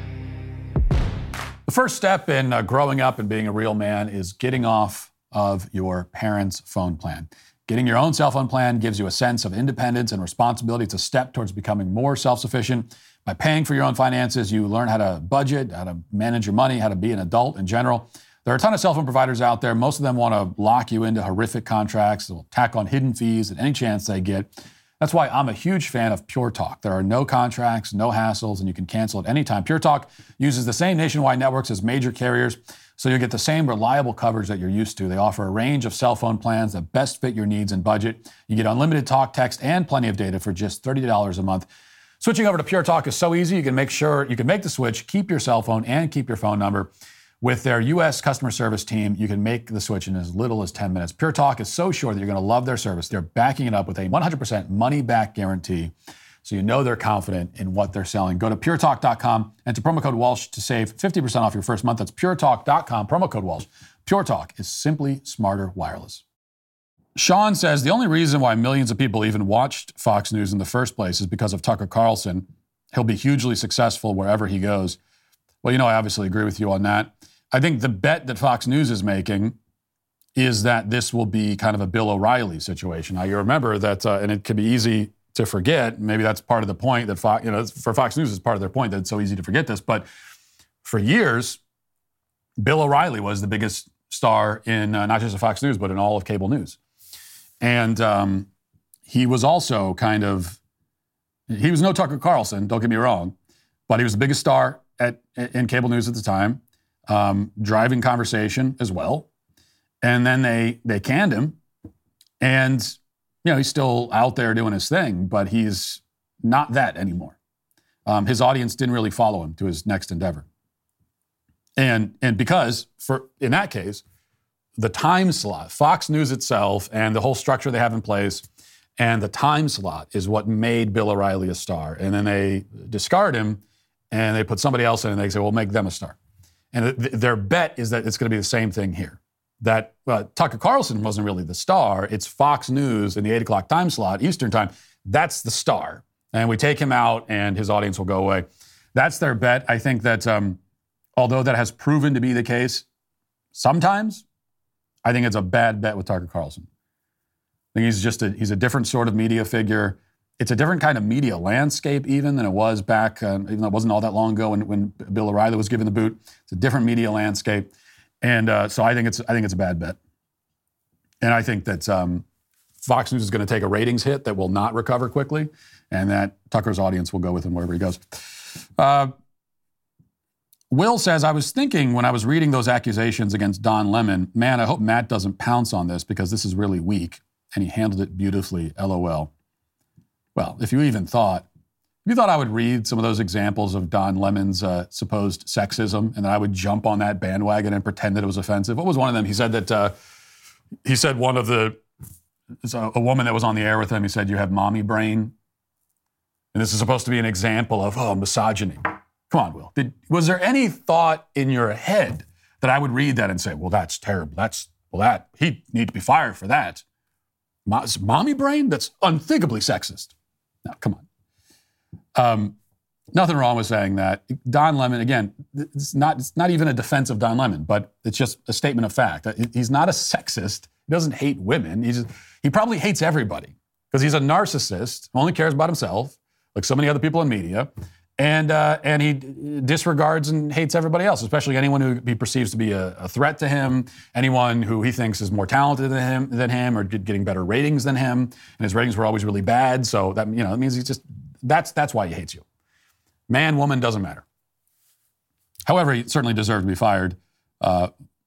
B: The first step in uh, growing up and being a real man is getting off of your parents' phone plan. Getting your own cell phone plan gives you a sense of independence and responsibility. It's a step towards becoming more self-sufficient. By paying for your own finances, you learn how to budget, how to manage your money, how to be an adult in general. There are a ton of cell phone providers out there. Most of them want to lock you into horrific contracts. They'll tack on hidden fees at any chance they get. That's why I'm a huge fan of Pure Talk. There are no contracts, no hassles, and you can cancel at any time. Pure Talk uses the same nationwide networks as major carriers, so you'll get the same reliable coverage that you're used to. They offer a range of cell phone plans that best fit your needs and budget. You get unlimited talk, text, and plenty of data for just thirty dollars a month. Switching over to Pure Talk is so easy. You can make sure you can make the switch, keep your cell phone, and keep your phone number. With their U S customer service team, you can make the switch in as little as ten minutes. Pure Talk is so sure that you're going to love their service. They're backing it up with a one hundred percent money-back guarantee, so you know they're confident in what they're selling. Go to pure talk dot com, enter promo code Walsh to save fifty percent off your first month. That's pure talk dot com, promo code Walsh. Pure Talk is simply smarter wireless. Sean says the only reason why millions of people even watched Fox News in the first place is because of Tucker Carlson. He'll be hugely successful wherever he goes. Well, you know, I obviously agree with you on that. I think the bet that Fox News is making is that this will be kind of a Bill O'Reilly situation. Now, you remember that, uh, and it can be easy to forget, maybe that's part of the point that Fox, you know, for Fox News, it's part of their point that it's so easy to forget this, but for years, Bill O'Reilly was the biggest star in uh, not just Fox News, but in all of cable news. And um, he was also kind of, he was no Tucker Carlson, don't get me wrong, but he was the biggest star at in cable news at the time, um, driving conversation as well. And then they they canned him, and you know he's still out there doing his thing, but he's not that anymore. Um, his audience didn't really follow him to his next endeavor, and and because for in that case, the time slot, Fox News itself, and the whole structure they have in place, and the time slot is what made Bill O'Reilly a star. And then they discard him, and they put somebody else in, and they say, "Well, make them a star." And th- their bet is that it's going to be the same thing here. That uh, Tucker Carlson wasn't really the star. It's Fox News in the eight o'clock time slot, Eastern time. That's the star. And we take him out and his audience will go away. That's their bet. I think that um, although that has proven to be the case sometimes, I think it's a bad bet with Tucker Carlson. I think he's just a, he's a different sort of media figure. It's a different kind of media landscape even than it was back, uh, even though it wasn't all that long ago when, when Bill O'Reilly was given the boot. It's a different media landscape. And uh, so I think it's I think it's a bad bet. And I think that um, Fox News is going to take a ratings hit that will not recover quickly, and that Tucker's audience will go with him wherever he goes. Uh, Will says, I was thinking when I was reading those accusations against Don Lemon, man, I hope Matt doesn't pounce on this because this is really weak. And he handled it beautifully, LOL. Well, if you even thought, if you thought I would read some of those examples of Don Lemon's uh, supposed sexism and then I would jump on that bandwagon and pretend that it was offensive. What was one of them? He said that, uh, he said one of the, a, a woman that was on the air with him, he said, you have mommy brain. And this is supposed to be an example of, oh, misogyny. Come on, Will. Did, was there any thought in your head that I would read that and say, well, that's terrible. That's, well, that, he'd need to be fired for that. Mo- mommy brain? That's unthinkably sexist. Now, come on. Um, nothing wrong with saying that. Don Lemon, again, it's not, it's not even a defense of Don Lemon, but it's just a statement of fact. He's not a sexist. He doesn't hate women. He's just, he probably hates everybody because he's a narcissist who only cares about himself, like so many other people in media. And uh, and he disregards and hates everybody else, especially anyone who he perceives to be a, a threat to him, anyone who he thinks is more talented than him, than him or getting better ratings than him. And his ratings were always really bad. So that, you know, it means he's just, that's that's why he hates you. Man, woman, doesn't matter. However, he certainly deserved to be fired uh,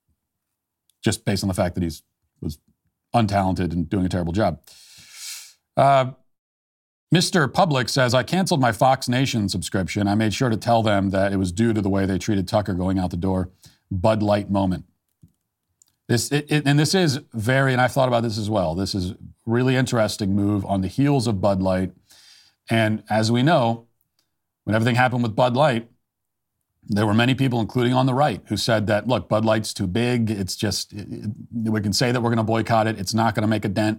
B: just based on the fact that he's was untalented and doing a terrible job. Uh, Mister Public says, I canceled my Fox Nation subscription. I made sure to tell them that it was due to the way they treated Tucker going out the door. Bud Light moment. This it, it, and this is very, and I've thought about this as well, this is really interesting move on the heels of Bud Light. And as we know, when everything happened with Bud Light, there were many people, including on the right, who said that, look, Bud Light's too big. It's just, it, it, we can say that we're going to boycott it. It's not going to make a dent.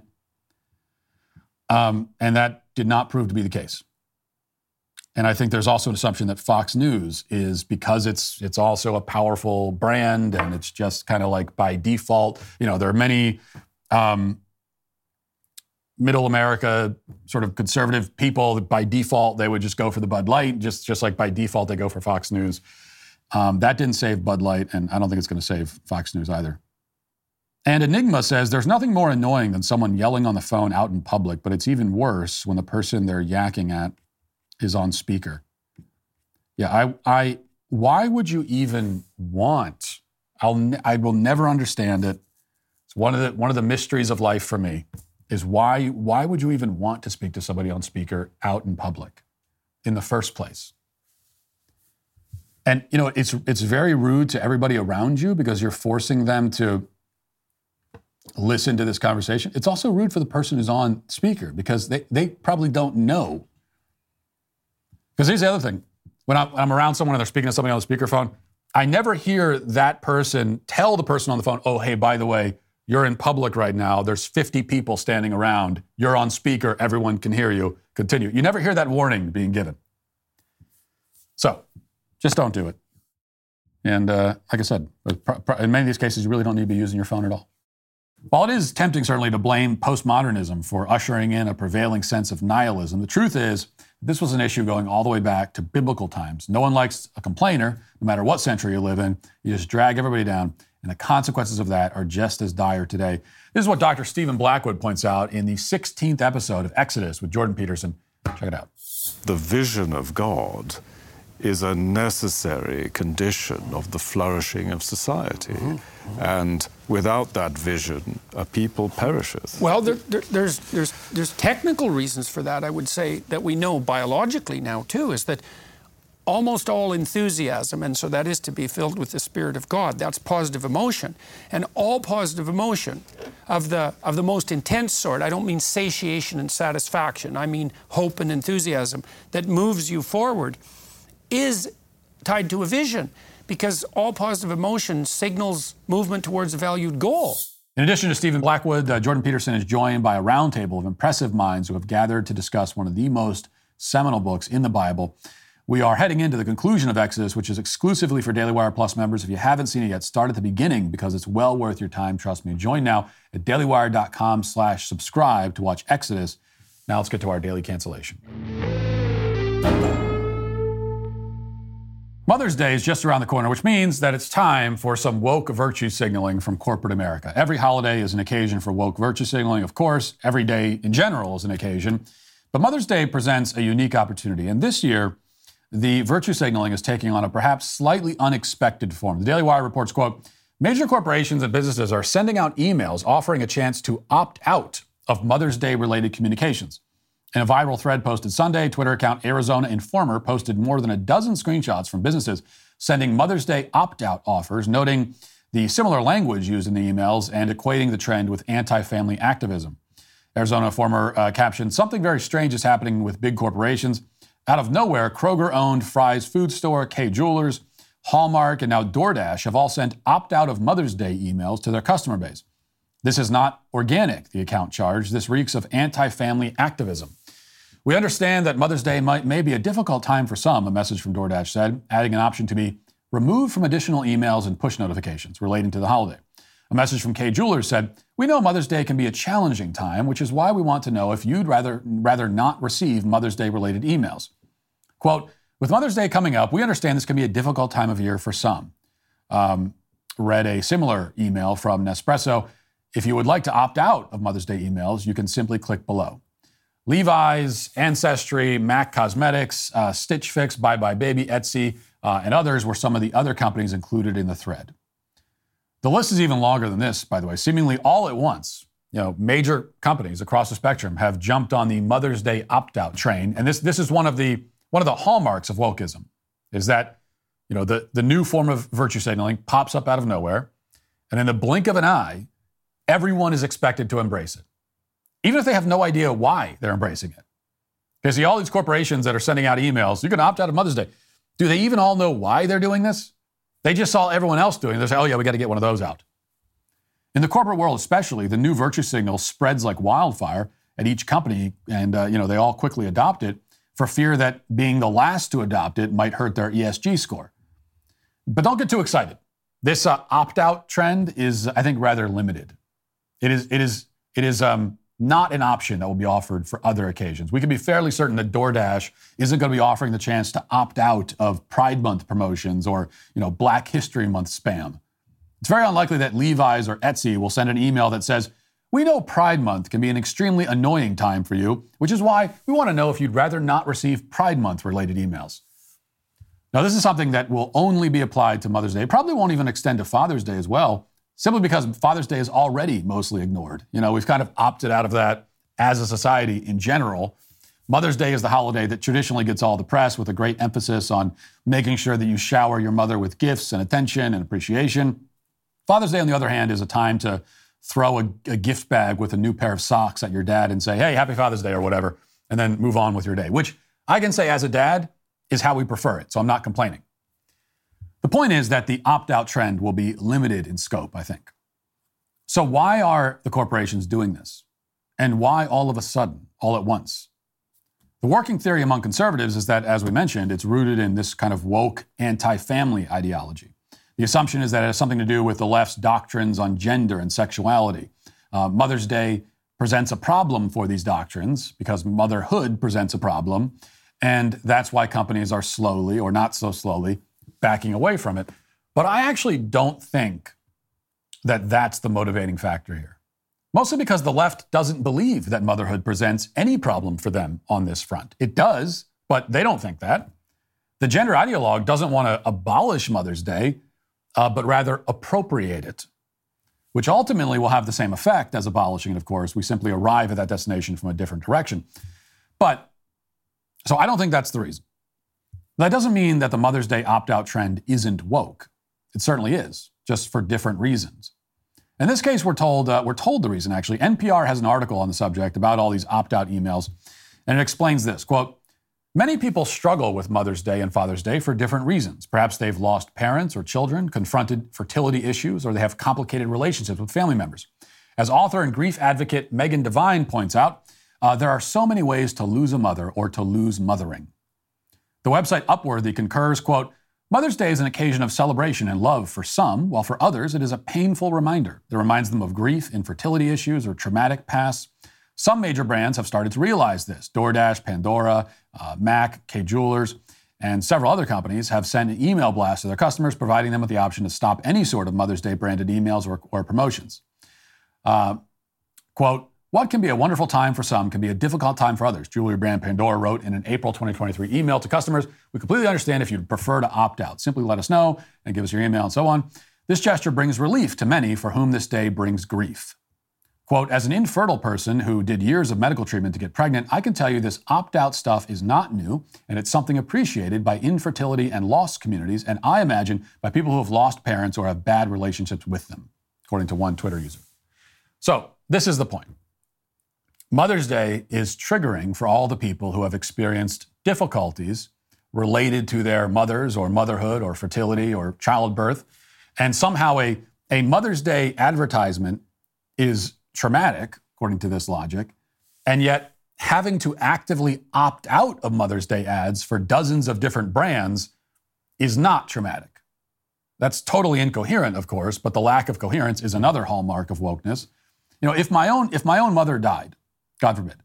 B: Um, and that did not prove to be the case. And I think there's also an assumption that Fox News is, because it's it's also a powerful brand and it's just kind of like by default, you know, there are many um, middle America sort of conservative people that by default, they would just go for the Bud Light, just, just like by default, they go for Fox News. Um, that didn't save Bud Light, and I don't think it's going to save Fox News either. And Enigma says, there's nothing more annoying than someone yelling on the phone out in public, but it's even worse when the person they're yakking at is on speaker. Yeah, I, I, why would you even want, I'll, I will never understand it. It's one of the, one of the mysteries of life for me is why, why would you even want to speak to somebody on speaker out in public in the first place? And, you know, it's, it's very rude to everybody around you because you're forcing them to listen to this conversation. It's also rude for the person who's on speaker because they, they probably don't know. Because here's the other thing. When I'm, when I'm around someone and they're speaking to somebody on the speakerphone, I never hear that person tell the person on the phone, oh, hey, by the way, you're in public right now. There's fifty people standing around. You're on speaker. Everyone can hear you. Continue. You never hear that warning being given. So just don't do it. And uh, like I said, in many of these cases, you really don't need to be using your phone at all. While it is tempting, certainly, to blame postmodernism for ushering in a prevailing sense of nihilism, the truth is this was an issue going all the way back to biblical times. No one likes a complainer, no matter what century you live in. You just drag everybody down, and the consequences of that are just as dire today. This is what Doctor Stephen Blackwood points out in the sixteenth episode of Exodus with Jordan Peterson. Check it out.
O: The vision of God is a necessary condition of the flourishing of society. Mm-hmm. And without that vision, a people perisheth.
P: Well, there, there, there's, there's, there's technical reasons for that, I would say, that we know biologically now, too, is that almost all enthusiasm, and so that is to be filled with the Spirit of God, that's positive emotion. And all positive emotion of the, of the most intense sort, I don't mean satiation and satisfaction, I mean hope and enthusiasm, that moves you forward, is tied to a vision, because all positive emotion signals movement towards a valued goal.
B: In addition to Stephen Blackwood, uh, Jordan Peterson is joined by a roundtable of impressive minds who have gathered to discuss one of the most seminal books in the Bible. We are heading into the conclusion of Exodus, which is exclusively for Daily Wire Plus members. If you haven't seen it yet, start at the beginning because it's well worth your time. Trust me. Join now at dailywire.com slash subscribe to watch Exodus. Now let's get to our daily cancellation. Mother's Day is just around the corner, which means that it's time for some woke virtue signaling from corporate America. Every holiday is an occasion for woke virtue signaling, of course. Every day in general is an occasion. But Mother's Day presents a unique opportunity. And this year, the virtue signaling is taking on a perhaps slightly unexpected form. The Daily Wire reports, quote, major corporations and businesses are sending out emails offering a chance to opt out of Mother's Day-related communications. In a viral thread posted Sunday, Twitter account Arizona Informer posted more than a dozen screenshots from businesses sending Mother's Day opt-out offers, noting the similar language used in the emails and equating the trend with anti-family activism. Arizona Informer uh, captioned, something very strange is happening with big corporations. Out of nowhere, Kroger-owned Fry's Food Store, Kay Jewelers, Hallmark, and now DoorDash have all sent opt-out of Mother's Day emails to their customer base. This is not organic, the account charged. This reeks of anti-family activism. We understand that Mother's Day might may be a difficult time for some, a message from DoorDash said, adding an option to be removed from additional emails and push notifications relating to the holiday. A message from Kay Jewelers said, we know Mother's Day can be a challenging time, which is why we want to know if you'd rather, rather not receive Mother's Day-related emails. Quote, with Mother's Day coming up, we understand this can be a difficult time of year for some. Um, read a similar email from Nespresso. If you would like to opt out of Mother's Day emails, you can simply click below. Levi's, Ancestry, MAC Cosmetics, uh, Stitch Fix, Bye Bye Baby, Etsy, uh, and others were some of the other companies included in the thread. The list is even longer than this, by the way. Seemingly all at once, you know, major companies across the spectrum have jumped on the Mother's Day opt-out train, and this this is one of the one of the hallmarks of wokeism, is that you know the the new form of virtue signaling pops up out of nowhere, and in the blink of an eye, everyone is expected to embrace it. Even if they have no idea why they're embracing it. Because see, all these corporations that are sending out emails, you can opt out of Mother's Day. Do they even all know why they're doing this? They just saw everyone else doing it. They say, oh yeah, we got to get one of those out. In the corporate world especially, the new virtue signal spreads like wildfire at each company, and uh, you know they all quickly adopt it for fear that being the last to adopt it might hurt their E S G score. But don't get too excited. This uh, opt-out trend is, I think, rather limited. It is, it is, it is, um, not an option that will be offered for other occasions. We can be fairly certain that DoorDash isn't going to be offering the chance to opt out of Pride Month promotions or, you know, Black History Month spam. It's very unlikely that Levi's or Etsy will send an email that says, we know Pride Month can be an extremely annoying time for you, which is why we want to know if you'd rather not receive Pride Month related emails. Now, this is something that will only be applied to Mother's Day. It probably won't even extend to Father's Day as well. Simply because Father's Day is already mostly ignored. You know, we've kind of opted out of that as a society in general. Mother's Day is the holiday that traditionally gets all the press with a great emphasis on making sure that you shower your mother with gifts and attention and appreciation. Father's Day, on the other hand, is a time to throw a, a gift bag with a new pair of socks at your dad and say, hey, happy Father's Day or whatever, and then move on with your day, which I can say as a dad is how we prefer it, so I'm not complaining. The point is that the opt-out trend will be limited in scope, I think. So why are the corporations doing this? And why all of a sudden, all at once? The working theory among conservatives is that, as we mentioned, it's rooted in this kind of woke anti-family ideology. The assumption is that it has something to do with the left's doctrines on gender and sexuality. Uh, Mother's Day presents a problem for these doctrines because motherhood presents a problem. And that's why companies are slowly, or not so slowly, backing away from it. But I actually don't think that that's the motivating factor here. Mostly because the left doesn't believe that motherhood presents any problem for them on this front. It does, but they don't think that. The gender ideologue doesn't want to abolish Mother's Day, uh, but rather appropriate it, which ultimately will have the same effect as abolishing it, of course. We simply arrive at that destination from a different direction. But, so I don't think that's the reason. That doesn't mean that the Mother's Day opt-out trend isn't woke. It certainly is, just for different reasons. In this case, we're told, uh, we're told the reason, actually. N P R has an article on the subject about all these opt-out emails, and it explains this, quote, many people struggle with Mother's Day and Father's Day for different reasons. Perhaps they've lost parents or children, confronted fertility issues, or they have complicated relationships with family members. As author and grief advocate Megan Devine points out, uh, there are so many ways to lose a mother or to lose mothering. The website Upworthy concurs, quote, Mother's Day is an occasion of celebration and love for some, while for others it is a painful reminder that reminds them of grief, infertility issues, or traumatic pasts. Some major brands have started to realize this. DoorDash, Pandora, uh, Mac, Kay Jewelers, and several other companies have sent an email blast to their customers, providing them with the option to stop any sort of Mother's Day branded emails or, or promotions. Uh, quote, what can be a wonderful time for some can be a difficult time for others, jewelry brand Pandora wrote in an April twenty twenty-three email to customers. We completely understand if you'd prefer to opt out. Simply let us know and give us your email and so on. This gesture brings relief to many for whom this day brings grief. Quote, as an infertile person who did years of medical treatment to get pregnant, I can tell you this opt-out stuff is not new, and it's something appreciated by infertility and loss communities, and I imagine by people who have lost parents or have bad relationships with them, according to one Twitter user. So this is the point. Mother's Day is triggering for all the people who have experienced difficulties related to their mothers or motherhood or fertility or childbirth. And somehow a, a Mother's Day advertisement is traumatic, according to this logic, and yet having to actively opt out of Mother's Day ads for dozens of different brands is not traumatic. That's totally incoherent, of course, but the lack of coherence is another hallmark of wokeness. You know, if my own, if my own mother died, God forbid,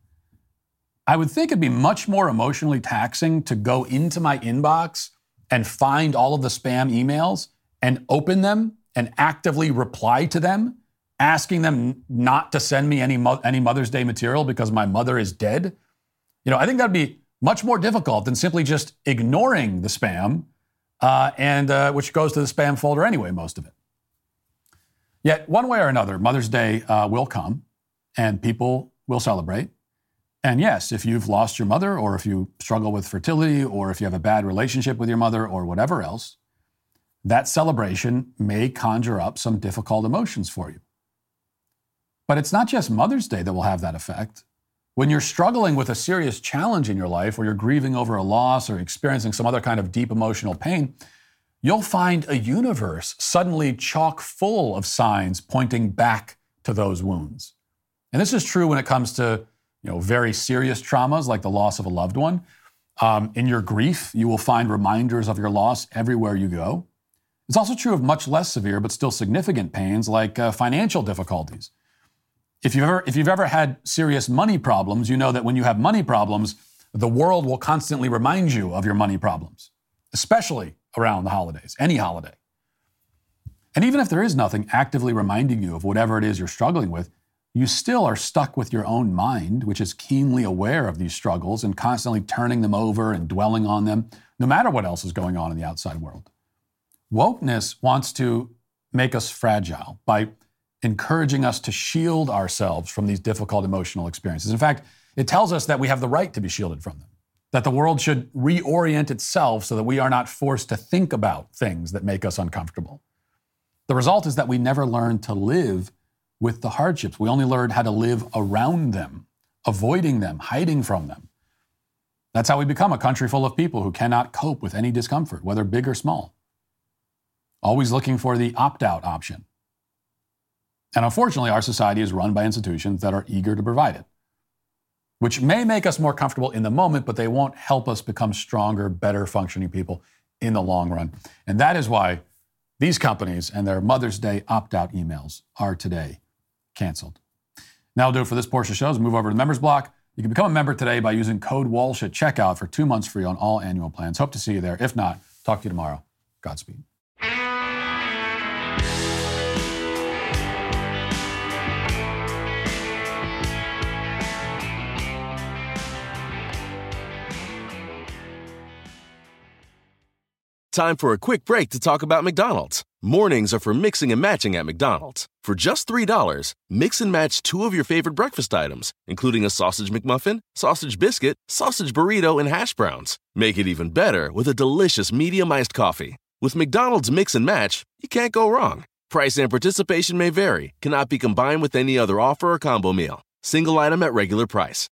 B: I would think it'd be much more emotionally taxing to go into my inbox and find all of the spam emails and open them and actively reply to them, asking them not to send me any mo- any Mother's Day material because my mother is dead. You know, I think that'd be much more difficult than simply just ignoring the spam, uh, and uh, which goes to the spam folder anyway, most of it. Yet, one way or another, Mother's Day uh, will come, and people will celebrate. And yes, if you've lost your mother, or if you struggle with fertility, or if you have a bad relationship with your mother, or whatever else, that celebration may conjure up some difficult emotions for you. But it's not just Mother's Day that will have that effect. When you're struggling with a serious challenge in your life, or you're grieving over a loss or experiencing some other kind of deep emotional pain, you'll find a universe suddenly chock full of signs pointing back to those wounds. And this is true when it comes to, you know, very serious traumas like the loss of a loved one. Um, in your grief, you will find reminders of your loss everywhere you go. It's also true of much less severe but still significant pains like uh, financial difficulties. If you've ever, if you've ever had serious money problems, you know that when you have money problems, the world will constantly remind you of your money problems, especially around the holidays, any holiday. And even if there is nothing actively reminding you of whatever it is you're struggling with, you still are stuck with your own mind, which is keenly aware of these struggles and constantly turning them over and dwelling on them, no matter what else is going on in the outside world. Wokeness wants to make us fragile by encouraging us to shield ourselves from these difficult emotional experiences. In fact, it tells us that we have the right to be shielded from them, that the world should reorient itself so that we are not forced to think about things that make us uncomfortable. The result is that we never learn to live with the hardships. We only learn how to live around them, avoiding them, hiding from them. That's how we become a country full of people who cannot cope with any discomfort, whether big or small. Always looking for the opt-out option. And unfortunately, our society is run by institutions that are eager to provide it, which may make us more comfortable in the moment, but they won't help us become stronger, better functioning people in the long run. And that is why these companies and their Mother's Day opt-out emails are today canceled. That'll do it for this portion of the show. Let's move over to the members block. You can become a member today by using code Walsh at checkout for two months free on all annual plans. Hope to see you there. If not, talk to you tomorrow. Godspeed.
Q: Time for a quick break to talk about McDonald's. Mornings are for mixing and matching at McDonald's. For just three dollars, mix and match two of your favorite breakfast items, including a sausage McMuffin, sausage biscuit, sausage burrito, and hash browns. Make it even better with a delicious medium iced coffee. With McDonald's Mix and Match, you can't go wrong. Price and participation may vary, cannot be combined with any other offer or combo meal. Single item at regular price.